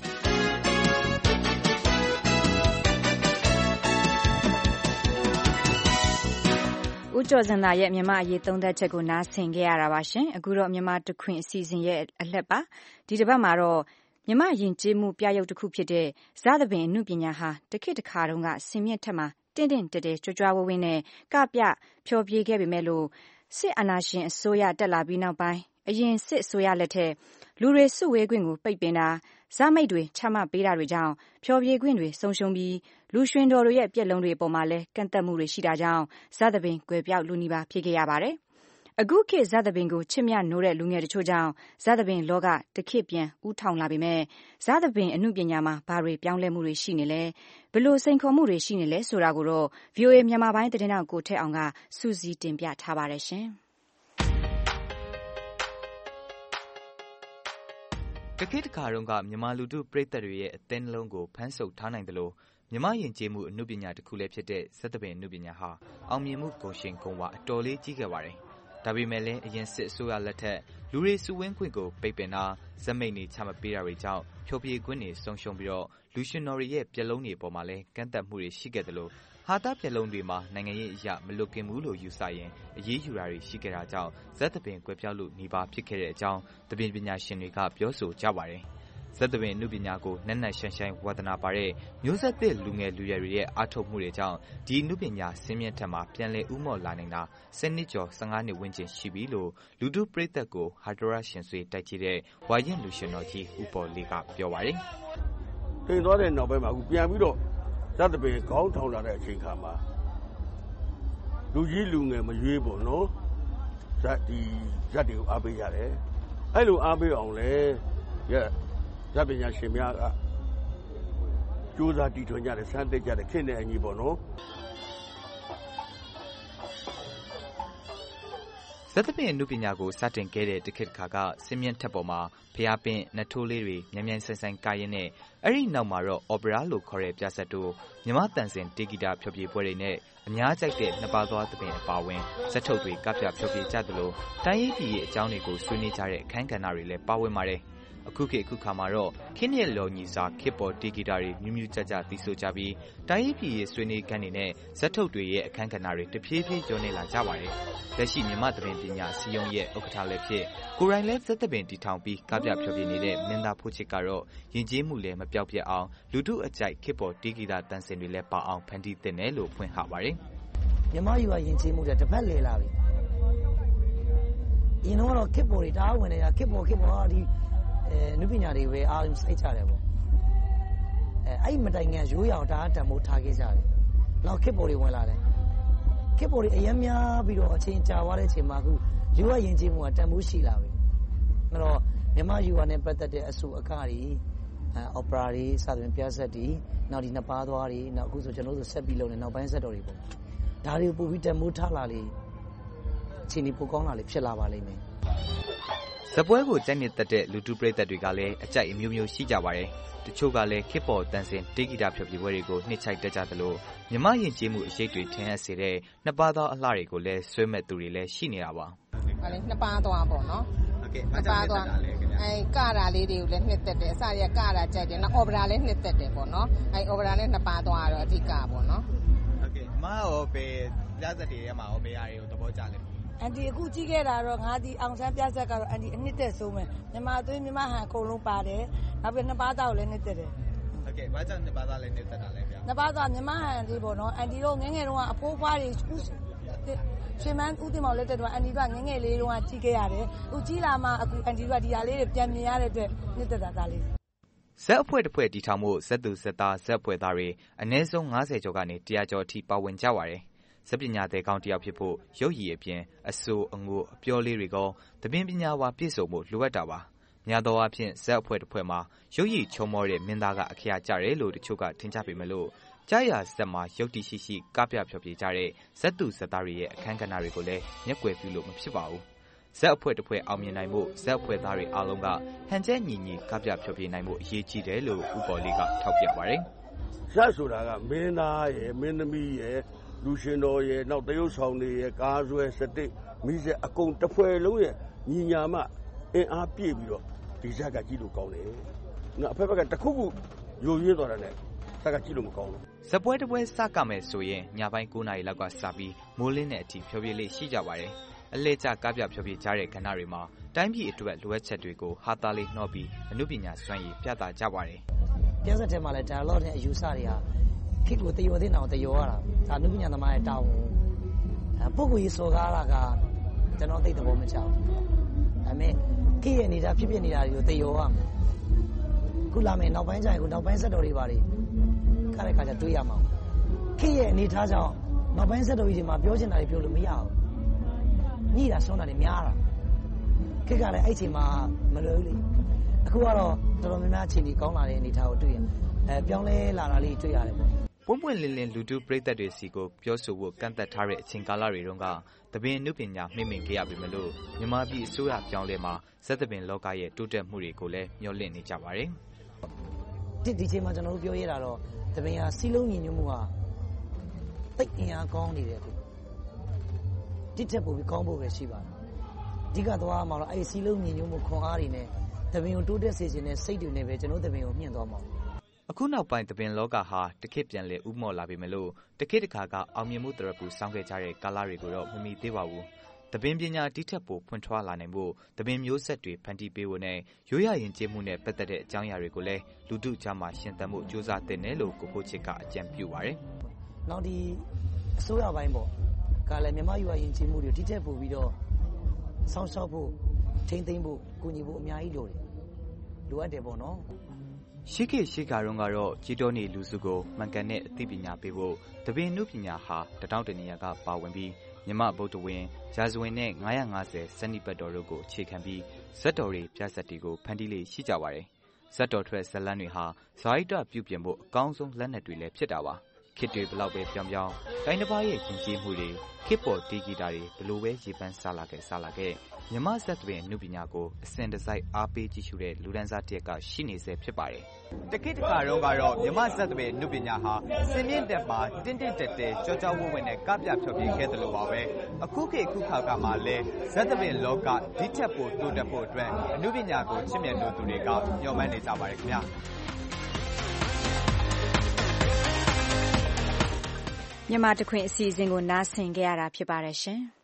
ဦးကျော်စံသာရဲ့မြန်မာအရေးသုံးသပ်ချက်ကိုနားဆင်ခဲ့ရတာပါရှင်အခုတော့မြန်မာတခွင်အစီအစဉ်ရဲ့အလှက်ပါဒီတစ်ပတ်မှာတော့မြန်မာယဉ်ကျေးမှုပြရုပ်တစ်ခုဖြစ်တဲ့ဇာတပင်အမှုပညာဟာတခေတ်တစ်ခါတုန်းကစင်မြင့်ထက်မှာတင့်တင့်တဲတဲကြွကြွဝဝင်းနဲ့ကပြဖျော်ဖြေခဲ့ပေမဲ့လို့စစ်အာဏာရှင်အစိုးရတက်လာပြီးနောက်ပိုင်းအရင်စစ်အစိုးရလက်ထက်လူတွေစုဝေးခွင့်ကိုပိတ်ပင်တာဇာမိတ်တွေချမှတ်ပေးတာတွေကြောင့်ဖျော်ဖြေခွင့်တွေဆုံးရှုံးပြီးလူရွှင်တော်တွေရဲ့ပြက်လုံးတွေအပေါ်မှာလည်းကန့်သက်မှုတွေရှိတာကြောင့်ဇာတပင်ကွယ်ပြောက်လူနီးပါးဖြစ်ခဲ့ရပါတယ်အခုခေတ်ဇာတပင်ကိုချစ်မြတ်နိုးတဲ့လူငယ်တချို့ကြောင့်ဇာတပင်လောကတခေတ်ပြန်ဥထောင်လာပေမဲ့ဇာတပင်အမှုပညာမှာဘာတွေပြောင်းလဲမှုတွေရှိနေလဲဘလို့စိန်ခေါ်မှုတွေရှိနေလဲဆိုတာကိုတော့ ဗွီအိုအေ မြန်မာပိုင်းသတင်းတောက်ကိုထက်အောင်ကစူးစီးတင်ပြထားပါတယ်ရှင်တခေတ်တစ်ခါတုန်းကမြန်မာလူထုပရိသတ်တွေရဲ့အသင်းလုံးကိုဖမ်းဆုပ်ထားနိုင်တယ်လို့မြမယဉ်ကျေးမှုအမှုပညာတစ်ခုလည်းဖြစ်တဲ့ဇက်သပင်အမှုပညာဟာအောင်မြင်မှုဂုဏ်ရှင်ဂုဏ်ဝါအတော်လေးကြီးခဲ့ပါတယ်။ဒါပေမဲ့လည်းအရင်စစ်အစိုးရလက်ထက်လူတွေစုဝင်းခွင့်ကိုပိတ်ပင်တာဇက်မိတ်နေချမပေးတာတွေကြောင့်ဖြိုပြေခွင့်တွေဆုံးရှုံးပြီးတော့လူရှင်တော်တွေရဲ့ပြက်လုံးတွေပေါ်မှာလည်းကန့်သက်မှုတွေရှိခဲ့တယ်လို့ဟာတာပြက်လုံးတွေမှာနိုင်ငံရေးအရာမလွတ်ကင်းဘူးလို့ယူဆရင်အရေးယူတာတွေရှိခဲ့တာကြောင့်ဇက်သပင်ကွယ်ပြောက်လို့နေပါဖြစ်ခဲ့တဲ့အကြောင်းသပင်ပညာရှင်တွေကပြောဆိုကြပါတယ်။ဇက်သပင်အမှုပညာကိုနက်နက်ရှိုင်းရှိုင်းဝါသနာပါတဲ့မျိုးဆက်သစ်လူငယ်လူရွယ်တွေရဲ့အားထုတ်မှုတွေကြောင့်ဒီအမှုပညာစင်းမြင့်ထက်မှာပြန်လည်ဥမော်လာနေတာဆယ်နှစ်ကျော်ဆယ့်ငါးနှစ်ဝန်းကျင်ရှိပြီလို့လူထုပရိသတ်ကိုဟာဒရာရှင်ဆွေတိုက်ကြည့်တဲ့ဝါရင်လူရှင်တော်ကြီးဦးပေါ်လေးကပြောပါတယ်။တင်သွားတဲ့နောက်ပိုင်းမှာအခုပြန်ပြီးတော့ဇက်သပင်ခေါင်းထောင်လာတဲ့အချိန်ခါမှာလူကြီးလူငယ်မရွေးပေါ့နော်ဇက်ဒီဇက်တွေကိုအားပေးရတယ်။အဲ့လိုအားပေးအောင်လဲရဲ့ဇက်ပညာရှင်များကကြိုးစားတည်ထွင်ကြတယ်ဆန်းသစ်ကြတယ်ခေတ်နဲ့အညီပေါ့နော်ဇက်သပင်အမှုပညာကိုစတင်ခဲ့တဲ့တခေတ်ခါကစင်းမြင့်ထက်ပေါ်မှာဖျားပင်နထိုးလေးတွေမြန်မြန်ဆန်ဆန်ကားရင်းနဲ့အဲ့ဒီနောက်မှာတော့အော်ပရာလို့ခေါ်တဲ့ပြဆက်တို့မြမတန်စင်တေဂီတာဖျော်ဖြေပွဲတွေနဲ့အများကြိုက်တဲ့နှစ်ပါးသွားသပင်အပါဝင်ဇက်ထုတ်တွေကပြဖျော်ဖြေကြသလိုတိုင်းရေးပြည်ရဲ့အကြောင်းတွေကိုဆွေးနွေးကြတဲ့အခန်းကဏ္ဍတွေလည်းပါဝင်ပါတယ်အခုခေတ်အခုခါမှာတော့ခင်းရဲ့လော်ညီစာခေတ်ပေါ်တီဂီတာတွေမြူးမြူးကြကြသိဆိုကြပြီးတိုင်းရေးပြည်ရဲ့ဆွေးနွေးခန်းတွေနဲ့ဇက်ထုတ်တွေရဲ့အခန်းကဏ္ဍတွေတဖြည်းဖြည်းကျော်နေလာကြပါတယ်။လက်ရှိမြန်မာသပင်ပညာစီယုံရဲ့ဥက္ကဋ္ဌလည်းဖြစ်ကိုရိုင်းလည်းဇက်သပင်တီထောင်ပြီးကပြဖြောပြနေတဲ့မင်းသားဖို့ချစ်ကတော့ယဉ်ကျေးမှုလည်းမပြောက်ပြတ်အောင်လူထုအကြိုက်ခေတ်ပေါ်တီဂီတာတန်စင်တွေလည်းပါအောင်ဖန်တီးသင့်တယ်လို့ဖွင့်ဟပါတယ်။မြန်မာယူကယဉ်ကျေးမှုတွေတစ်ဖက်လေလာပြီ။အရင်တော့ခေတ်ပေါ်တွေတားဝင်နေတာခေတ်ပေါ်ခေတ်ပေါ်ဒီအဲနုပညာတွေပဲအားလုံးစိုက်ကြတယ်ပေါ့အဲအဲ့မတိုင်ငံရိုးရောင်တာတံမိုးထားခဲ့ကြတယ်နောက်ခေတ်ပေါ်တွေဝင်လာတယ်ခေတ်ပေါ်တွေအရင်များပြီးတော့အချိန်ကြာသွားတဲ့အချိန်မှာအခုယူရရင်ချင်းမှုကတံမိုးရှိလာပြီအဲ့တော့မြန်မာယူရနဲ့ပတ်သက်တဲ့အဆူအကတွေအဲအော်ပရာတွေစသဖြင့်ပြဆက်တွေနောက်ဒီနှစ်ပါးသွားတွေနောက်အခုဆိုကျွန်တော်တို့ဆက်ပြီးလုပ်နေနောက်ပိုင်းဆက်တော်တွေပေါ့ဒါတွေကိုပို့ပြီးတံမိုးထားလာလေအချိန်ကြီးပိုကောင်းလာလေဖြစ်လာပါလိမ့်မယ်ဇပွဲကိုကြိုက်နေတဲ့တဲ့လူထုပရိသတ်တွေကလည်းအကြိုက်အမျိုးမျိုးရှိကြပါတယ်။တချို့ကလည်းခေတ်ပေါ်တန်စင်တေဂီတာဖြောပြပွဲတွေကိုနှစ်ချိုက်တက်ကြသလိုမြမယဉ်ကျေးမှုအရေးတွေထင်ဟပ်စေတဲ့နှစ်ပါးသောအလှတွေကိုလည်းဆွဲမဲ့သူတွေလည်းရှိနေတာပါ။ဟာလေနှစ်ပါးသွားပေါ့နော်။ဟုတ်ကဲ့နှစ်ပါးသွားအဲကတာလေးတွေကိုလည်းနှစ်သက်တယ်အစရကတာကြိုက်တယ်နော်အော်ပရာလည်းနှစ်သက်တယ်ပေါ့နော်။အဲအော်ပရာနဲ့နှစ်ပါးသွားတော့အဓိကပေါ့နော်။ဟုတ်ကဲ့မရောပဲပြသက်တွေထဲမှာရောဘယ်ဟာတွေကိုသဘောကျလဲအန်တီအခုကြည့်ခဲ့တာတော့ငါဒီအောင်ဆန်းပြဆက်ကတော့အန်တီအနှစ်သက်ဆုံးပဲမြန်မာသွေးမြန်မာဟန်အကုန်လုံးပါတယ်နောက်ပြီးနှစ်ပါးသားကိုလည်းနှစ်သက်တယ်ဟုတ်ကဲ့ဘာကြောင့်နှစ်ပါးသားလည်းနှစ်သက်တာလဲဗျာနှစ်ပါးသားမြန်မာဟန်ဒီပေါ့နော်အန်တီတို့ငငယ်တုန်းကအဖိုးဖွားတွေရှင်မန်းဦးတင်မောင်လက်ထက်တော့အန်တီတို့ကငငယ်လေးတုန်းကကြည့်ခဲ့ရတယ်အခုကြီးလာမှအခုအန်တီတို့ကဒီဟာလေးတွေပြန်မြင်ရတဲ့အတွက်နှစ်သက်တာသားလေးဇက်အဖွဲ့တစ်ဖွဲ့တည်ထောင်မှုဇက်သူဇက်သားဇက်အဖွဲ့သားတွေအနည်းဆုံးငါးဆယ်ကျော်ကနေတစ်ရာကျော်အထိပါဝင်ကြပါတယ်ဇက်ပညာတဲ့ကောင်းတယောက်ဖြစ်ဖို့ရုပ်ရည်အပြင်အဆိုးအငို့အပြောလေးတွေကသပင်ပညာဝါပြည့်စုံမှုလိုအပ်တာပါများသောအားဖြင့်ဇက်အဖွဲ့တစ်ဖွဲ့မှာရုပ်ရည်ချုံမောတဲ့မင်းသားကအခရာကြတယ်လို့တချို့ကထင်ကြပေမဲ့လို့ကြားရဇက်မှာရုပ်တည်ရှိရှိကပြဖြောပြကြတဲ့ဇက်သူဇက်သားတွေရဲ့အခန်းကဏ္ဍတွေကိုလည်းမျက်ကွယ်ပြုလို့မဖြစ်ပါဘူးဇက်အဖွဲ့တစ်ဖွဲ့အောင်မြင်နိုင်မှုဇက်အဖွဲ့သားတွေအားလုံးကဟန်ချက်ညီညီကပြဖြောပြနိုင်မှုအရေးကြီးတယ်လို့ဥပေါ်လေးကထောက်ပြပါတယ်ဇက်ဆိုတာကမင်းသားရဲ့မင်းသမီးရဲ့လူရှင်တော်ရဲ့နောက်တရုတ်ဆောင်တွေရဲ့ကားဆွဲစတစ်မိစက်အကုန်တစ်ဖွဲ့လုံးရဲ့ညီညာမအင်အားပြည့်ပြီးတော့ဒီဇက်ကကြည့်လို့ကောင်းတယ်။နော်အဖက်ဖက်ကတခုခုယိုရင်းသွားတယ်နဲ့ဇက်ကကြည့်လို့မကောင်းဘူး။ဇပွဲတစ်ပွဲစကမယ်ဆိုရင်ညပိုင်း၉နာရီလောက်ကစပြီးမိုးလင်းတဲ့အထိဖြောပြလေးရှိကြပါတယ်။အလဲကျကားပြဖြောပြကြတဲ့ကဏ္ဍတွေမှာတိုင်းပြည်အတွက်လိုအပ်ချက်တွေကိုဟာသားလေးနှော့ပြီးအမှုပညာစွမ်းရည်ပြသကြပါတယ်။ပြဿနာထဲမှာလည်း dialogue နဲ့အယူဆတွေဟာခေတ်ကိုတယောတဲ့အောင်တယောရတာဒါနုပညာသမားရဲ့တောင်းပုဂ္ဂိုလ်ရေးစော်ကားတာကကျွန်တော်သိတဲ့ဘောမချောင်းဒါပေမဲ့ခေတ်ရဲ့နေတာဖြစ်ဖြစ်နေတာတွေကိုတယောရမယ်ခုလာမယ်နောက်ပိုင်းကျရင်ခုနောက်ပိုင်းဆက်တော်တွေပါလေခါတဲ့ခါကျတွေးရမှာခေတ်ရဲ့အနေထားကြောင့်နောက်ပိုင်းဆက်တော်ကြီးတွေမှာပြောချင်တာတွေပြောလို့မရအောင်ညှိတာဆွမ်းတာတွေများတာခေတ်ကလည်းအဲ့ချိန်မှာမလွယ်ဘူးလေအခုကတော့တော်တော်များများအချိန်ကြီးကောင်းလာတဲ့အနေထားကိုတွေ့ရအဲပြောင်းလဲလာတာလေးတွေ့ရတယ်ပေါ့ပွင့်ပွင့်လင်းလင်းလူထုပရိသတ်တွေစီကိုပြောဆိုဖို့ကန့်သက်ထားတဲ့အချိန်ကာလတွေတုန်းကသပင်နုပညာမှိမ့်မိန်ခဲ့ရပေမဲ့လို့မြန်မာပြည်အစိုးရပြောင်းလဲမှာဇက်သပင်လောကရဲ့တိုးတက်မှုတွေကိုလည်းမျှော်လင့်နေကြပါတယ်ဒီဒီချိန်မှာကျွန်တော်တို့ပြောရတာတော့တပင်ဟာစီလုံးညီညွတ်မှုဟာတိတ်အင်အားကောင်းနေတယ်အခုတိတက်ပို့ပြီးကောင်းဖို့ပဲရှိပါတယ်အဓိကတော့မှာတော့အဲ့စီလုံးညီညွတ်မှုခွန်အားတွေနဲ့တပင်ကိုတိုးတက်စေခြင်းနဲ့စိတ်တွေနဲ့ပဲကျွန်တော်တပင်ကိုမြင့်သွားမှာအခုနောက်ပိုင်းတပင်လောကဟာတခေတ်ပြန်လဲဥမော်လာပြီမလို့တခေတ်တစ်ခါကအောင်မြင်မှုတရပူစောင်းခဲ့ကြတဲ့ကာလတွေကိုတော့မမီသေးပါဘူးတပင်ပညာတိထက်ပိုဖွင့်ထွားလာနိုင်ဖို့တပင်မျိုးဆက်တွေဖန်တီးပေးဖို့နဲ့ရိုးရရင်ကျေးမှုနဲ့ပတ်သက်တဲ့အကြောင်းအရာတွေကိုလည်းလူထုကြားမှာရှင်းသတ်မှုစ조사တင်တယ်လို့ကိုဖို့ချစ်ကအကြံပြုပါတယ်။နောက်ဒီအစိုးရပိုင်းပေါ့ကလည်းမြန်မာရိုးရရင်ကျေးမှုတွေတိထက်ပိုပြီးတော့ဆောင်းရှောက်ဖို့ထိမ့်သိမ့်ဖို့ကူညီဖို့အများကြီးလိုတယ်။လိုအပ်တယ်ပေါ့နော်။ရှိခေရှိကာတော့ကတော့ကြီးတော်နေလူစုကိုမှန်ကန်တဲ့အသိပညာပေးဖို့တပင်နုပညာဟာတထောင်တနေရာကပါဝင်ပြီးမြမဗုဒ္ဓဝင်ရာဇဝင်နဲ့ငါးရာငါးဆယ်စနိပတ်တော်တို့ကိုအခြေခံပြီးဇက်တော်တွေပြဆက်တွေကိုဖန်တီးလေးရှိကြပါတယ်။ဇက်တော်ထွက်ဇလန်းတွေဟာဇာတိတပြုပြင်ဖို့အကောင်းဆုံးလက်နက်တွေလည်းဖြစ်တာပါ။ခေတ်တွေဘလောက်ပဲပြောင်းပြောင်းတိုင်းတစ်ပါးရဲ့ယဉ်ကျေးမှုတွေခေတ်ပေါ်တီးဂီတာတွေဘလို့ပဲရေပန်းစားလာခဲ့စားလာခဲ့မြမဇက်တွင်အနုပညာကိုအစဉ်တစိုက်အားပေးကြည့်ရှုတဲ့လူဒန်းစားတရက်ကရှိနေစေဖြစ်ပါတယ်။တခေတ်တစ်ခါတော့ကတော့မြမဇက်တွင်အနုပညာဟာစင်မြင့်တက်မှာတင်းတင်းတက်တက်ကြောကြောဝဝနဲ့ကပြဖြောပြခဲ့တယ်လို့ပါပဲ။အခုခေတ်ခုခါကမှလည်းဇက်တွင်လောကဒီထက်ပိုတိုးတက်ဖို့အတွက်အနုပညာကိုချစ်မြတ်လို့သူတွေကညှော်မှန်းနေကြပါတယ်ခင်ဗျာ။မြန်မာတခွင်အစီအစဉ်ကိုနားဆင်ကြရတာဖြစ်ပါတယ်ရှင်။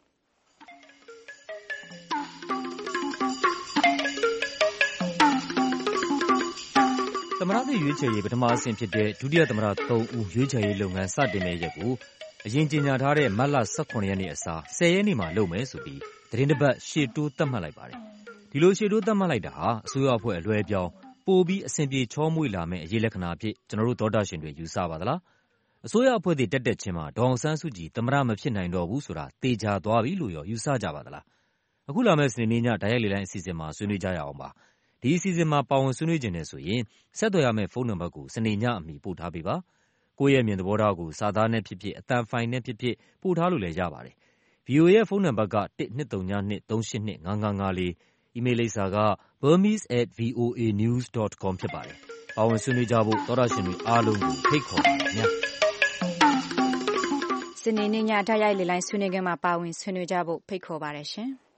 သမ္မတသစ်ရွေးချယ်ရေးပထမအဆင့်ဖြစ်တဲ့ဒုတိယသမ္မတသုံးဦးရွေးချယ်ရေးလုပ်ငန်းစတင်တဲ့ရက်ကိုအရင်ကြေညာထားတဲ့မတ်လ၁၇ရက်နေ့အစား၁၀ရက်နေ့မှာလုပ်မယ်ဆိုပြီးသတင်းတစ်ပတ်ရှေ့တိုးသတ်မှတ်လိုက်ပါတယ်။ဒီလိုရှေ့တိုးသတ်မှတ်လိုက်တာဟာအစိုးရအဖွဲ့အလွှဲအပြောင်းပိုပြီးအဆင်ပြေချောမွေ့လာမယ့်အရေးလက္ခဏာအဖြစ်ကျွန်တော်တို့သောတာရှင်တွေယူဆပါသလား။အစိုးရအဖွဲ့တွေတက်တက်ချင်းမှာဒေါအောင်ဆန်းစုကြည်သမ္မတမဖြစ်နိုင်တော့ဘူးဆိုတာသေချာသွားပြီလို့ရောယူဆကြပါသလား။အခုလာမယ့်စနေနေ့ညဓာတ်ရိုက်လေလိုင်းအစီအစဉ်မှာဆွေးနွေးကြရအောင်ပါ။ဒီအစီအစဉ်မှာပါဝင်ဆွေးနွေးခြင်းနဲ့ဆိုရင်ဆက်သွယ်ရမယ့်ဖုန်းနံပါတ်ကိုစနေညအမီပို့ထားပေးပါ။ကိုယ့်ရဲ့မြင်သဘောထားကိုစာသားနဲ့ဖြစ်ဖြစ်အသံဖိုင်နဲ့ဖြစ်ဖြစ်ပို့ထားလို့လည်းရပါတယ်။ ဗီအိုအေ ရဲ့ဖုန်းနံပါတ်ကတစ်နှစ်သုံးညနှစ်သုံးရှစ်နှစ်ငါးငါးငါးလေးအီးမေးလ်လိပ်စာက burmese at voanews dot com ဖြစ်ပါတယ်။ပါဝင်ဆွေးနွေးကြဖို့သောတာရှင်တွေအားလုံးကိုဖိတ်ခေါ်ပါတယ်ည။စနေနေ့ညဓာတ်ရိုက်လေလိုင်းဆွေးနွေးခန်းမှာပါဝင်ဆွေးနွေးကြဖို့ဖိတ်ခေါ်ပါတယ်ရှင်။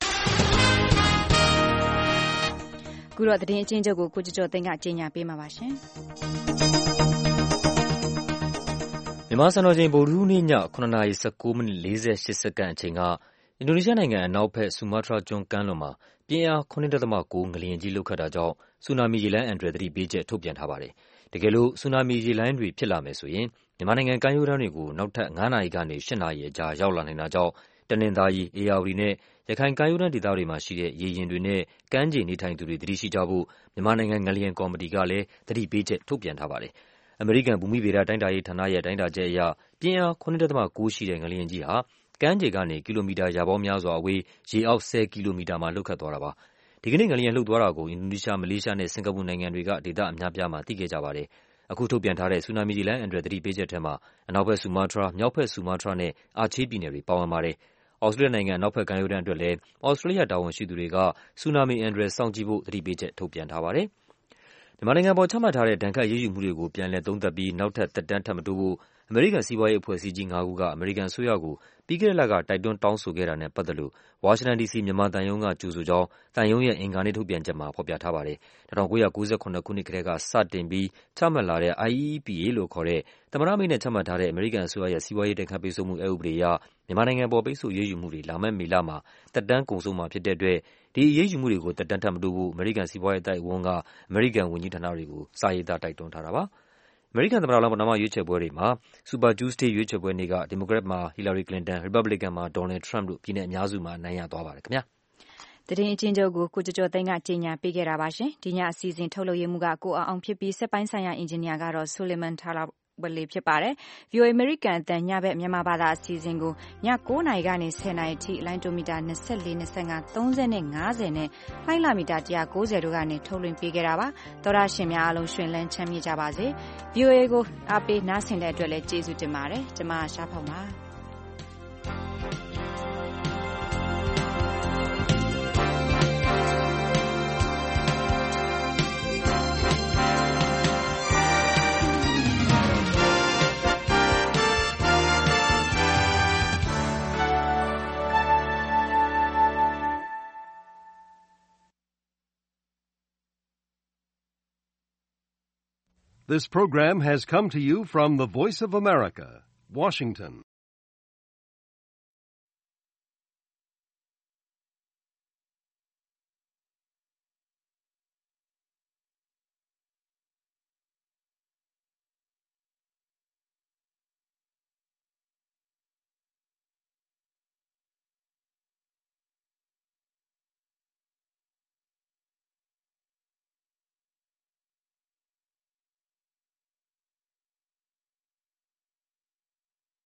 ခုတော့သတင်းအချင်းချုပ်ကိုကိုကျော်ကျော်သိန်းကကြေညာပေးမှာပါရှင်။မြန်မာစံတော်ချိန်ဗုဒ္ဓဟူးနေ့ညခုနှစ်နာရီ၁၉မိနစ်လေးဆယ်ရှစ်စက္ကန့်အချိန်ကအင်ဒိုနီးရှားနိုင်ငံအနောက်ဘက်ဆူမားတြားကျွန်းကမ်းလွန်မှာပြင်းအား ခုနှစ်ဒသမကို ငလျင်ကြီးလှုပ်ခတ်တာကြောင့်ဆူနာမီရေလှိုင်းအန္တရာယ်သတိပေးချက်ထုတ်ပြန်ထားပါတယ်။တကယ်လို့ဆူနာမီရေလှိုင်းတွေဖြစ်လာမယ်ဆိုရင်မြန်မာနိုင်ငံကမ်းရိုးတန်းတွေကိုနောက်ထပ်ငါးနာရီကနေရှစ်နာရီအကြာရောက်လာနိုင်တာကြောင့်တနင်္သာရီ၊ဧရာဝတီနဲ့ရခိုင်ကမ်းရိုးတန်းဒေသတွေမှာရှိတဲ့ရေယာဉ်တွေနဲ့ကမ်းခြေနေထိုင်သူတွေသတိရှိကြဖို့မြန်မာနိုင်ငံငလျင်ကော်မတီကလည်းသတိပေးချက်ထုတ်ပြန်ထားပါတယ်။အမေရိကန်ဘူမိဗေဒတိုင်းတာရေးဌာနရဲ့တိုင်းတာချက်အရပြင်းအားခုနှစ်ဒသမကိုရှိတဲ့ငလျင်ကြီးဟာကမ်းခြေကနေကီလိုမီတာရာပေါင်းများစွာအဝေးရေအောက်ဆယ်ကီလိုမီတာမှာလှုပ်ခတ်သွားတာပါ။ဒီကနေ့ငလျင်လှုပ်သွားတာကိုအင်ဒိုနီးရှား၊မလေးရှားနဲ့စင်ကာပူနိုင်ငံတွေကဒေသအများပြားမှာသိခဲ့ကြပါတယ်။အခုထုတ်ပြန်ထားတဲ့ဆူနာမီရေလှိုင်းအန္တရာယ်သတိပေးချက်ထဲမှာအနောက်ဘက်ဆူမားတြား၊မြောက်ဘက်ဆူမားတြားနဲ့အာချေးပြည်နယ်တွေပါဝင်ပါတယ်။သြစတြေးလျနိုင်ငံအနောက်ဘက်ကမ်းရိုးတန်းအတွက်လည်းသြစတြေးလျတာဝန်ရှိသူတွေကဆူနာမီအန္တရာယ်စောင့်ကြည့်ဖို့သတိပေးချက်ထုတ်ပြန်ထားပါတယ်။မြန်မာနိုင်ငံပေါ်ချမှတ်ထားတဲ့ဒဏ်ခတ်အရေးယူမှုတွေကိုပြန်လည်သုံးသပ်ပြီးနောက်ထပ်သက်တမ်းထပ်မတိုးဖို့အမေရိကန်စီးပွားရေးအဖွဲ့အစည်းကြီးငါးခုကအမေရိကန်အစိုးရကိုပြီးခဲ့တဲ့လကတိုက်တွန်းတောင်းဆိုခဲ့တာနဲ့ပတ်သက်လို့ဝါရှင်တန်ဒီစီမြန်မာသံရုံးကကြိုဆိုကြောင်းသံရုံးရဲ့အင်္ဂါနေ့ထုတ်ပြန်ချက်မှာဖော်ပြထားပါတယ်။၁၉၉၇ခုနှစ်ကတည်းကစတင်ပြီးချမှတ်လာတဲ့ I E E P A လို့ခေါ်တဲ့သမ္မတအမိန့်နဲ့ချမှတ်ထားတဲ့အမေရိကန်အစိုးရရဲ့စီးပွားရေးဒဏ်ခတ်ပိတ်ဆို့မှုအက်ဥပဒေအရမြန်မာနိုင်ငံပေါ်ပိတ်ဆို့အရေးယူမှုတွေလာမယ့်မေလမှာသက်တမ်းကုန်ဆုံးမှာဖြစ်တဲ့အတွက်ဒီအရေးယူမှုတွေကိုသက်တမ်းထပ်မတိုးဖို့အမေရိကန်စီးပွားရေးအသိုက်အဝန်းကအမေရိကန်ဝန်ကြီးဌာနတွေကိုစာရေးသားတိုက်တွန်းထားတာပါ။အမေရိကန်သမ္မတလောင်းပထမရွေးချယ်ပွဲတွေမှာ Super Tuesday ရွေးချယ်ပွဲနေ့ကဒီမိုကရက်မှာ Hillary Clinton, Republican မှာ Donald Trump တို့ပြည်နယ်အများစုမှာအနိုင်ရသွားပါတယ်ခင်ဗျာ။သတင်းအချင်းချုပ်ကိုကိုကျော်ကျော်သိန်းကကြေညာပေးခဲ့တာပါရှင်။ဒီညအစီအစဉ်ထုတ်လုပ်ရမှုကကိုအောင်အောင်ဖြစ်ပြီးစက်ပိုင်းဆိုင်ရာအင်ဂျင်နီယာကတော့ Suleiman Thalaဝလေးဖြစ်ပါတယ်။ ဗီအိုအေ American အသံညဘက်မြန်မာဘာသာအစီအစဉ်ကိုညကိုးနာရီကနေဆယ်နာရီထိလိုင်းတိုမီတာ၂၄၊၂၅၊၃၀နဲ့၅၀နဲ့ဖိုင်လာမီတာ၁၉၀တို့ကနေထုတ်လွှင့်ပေးခဲ့တာပါ။သောရရှင်များအားလုံးရှင်လန်းချမ်းမြေ့ကြပါစေ။ ဗီအိုအေကိုအားပေးနားဆင်တဲ့အတွက်လည်းကျေးဇူးတင်ပါတယ်။ကျွန်မရှားဖောက်ပါ။ This program has come to you from the Voice of America, Washington.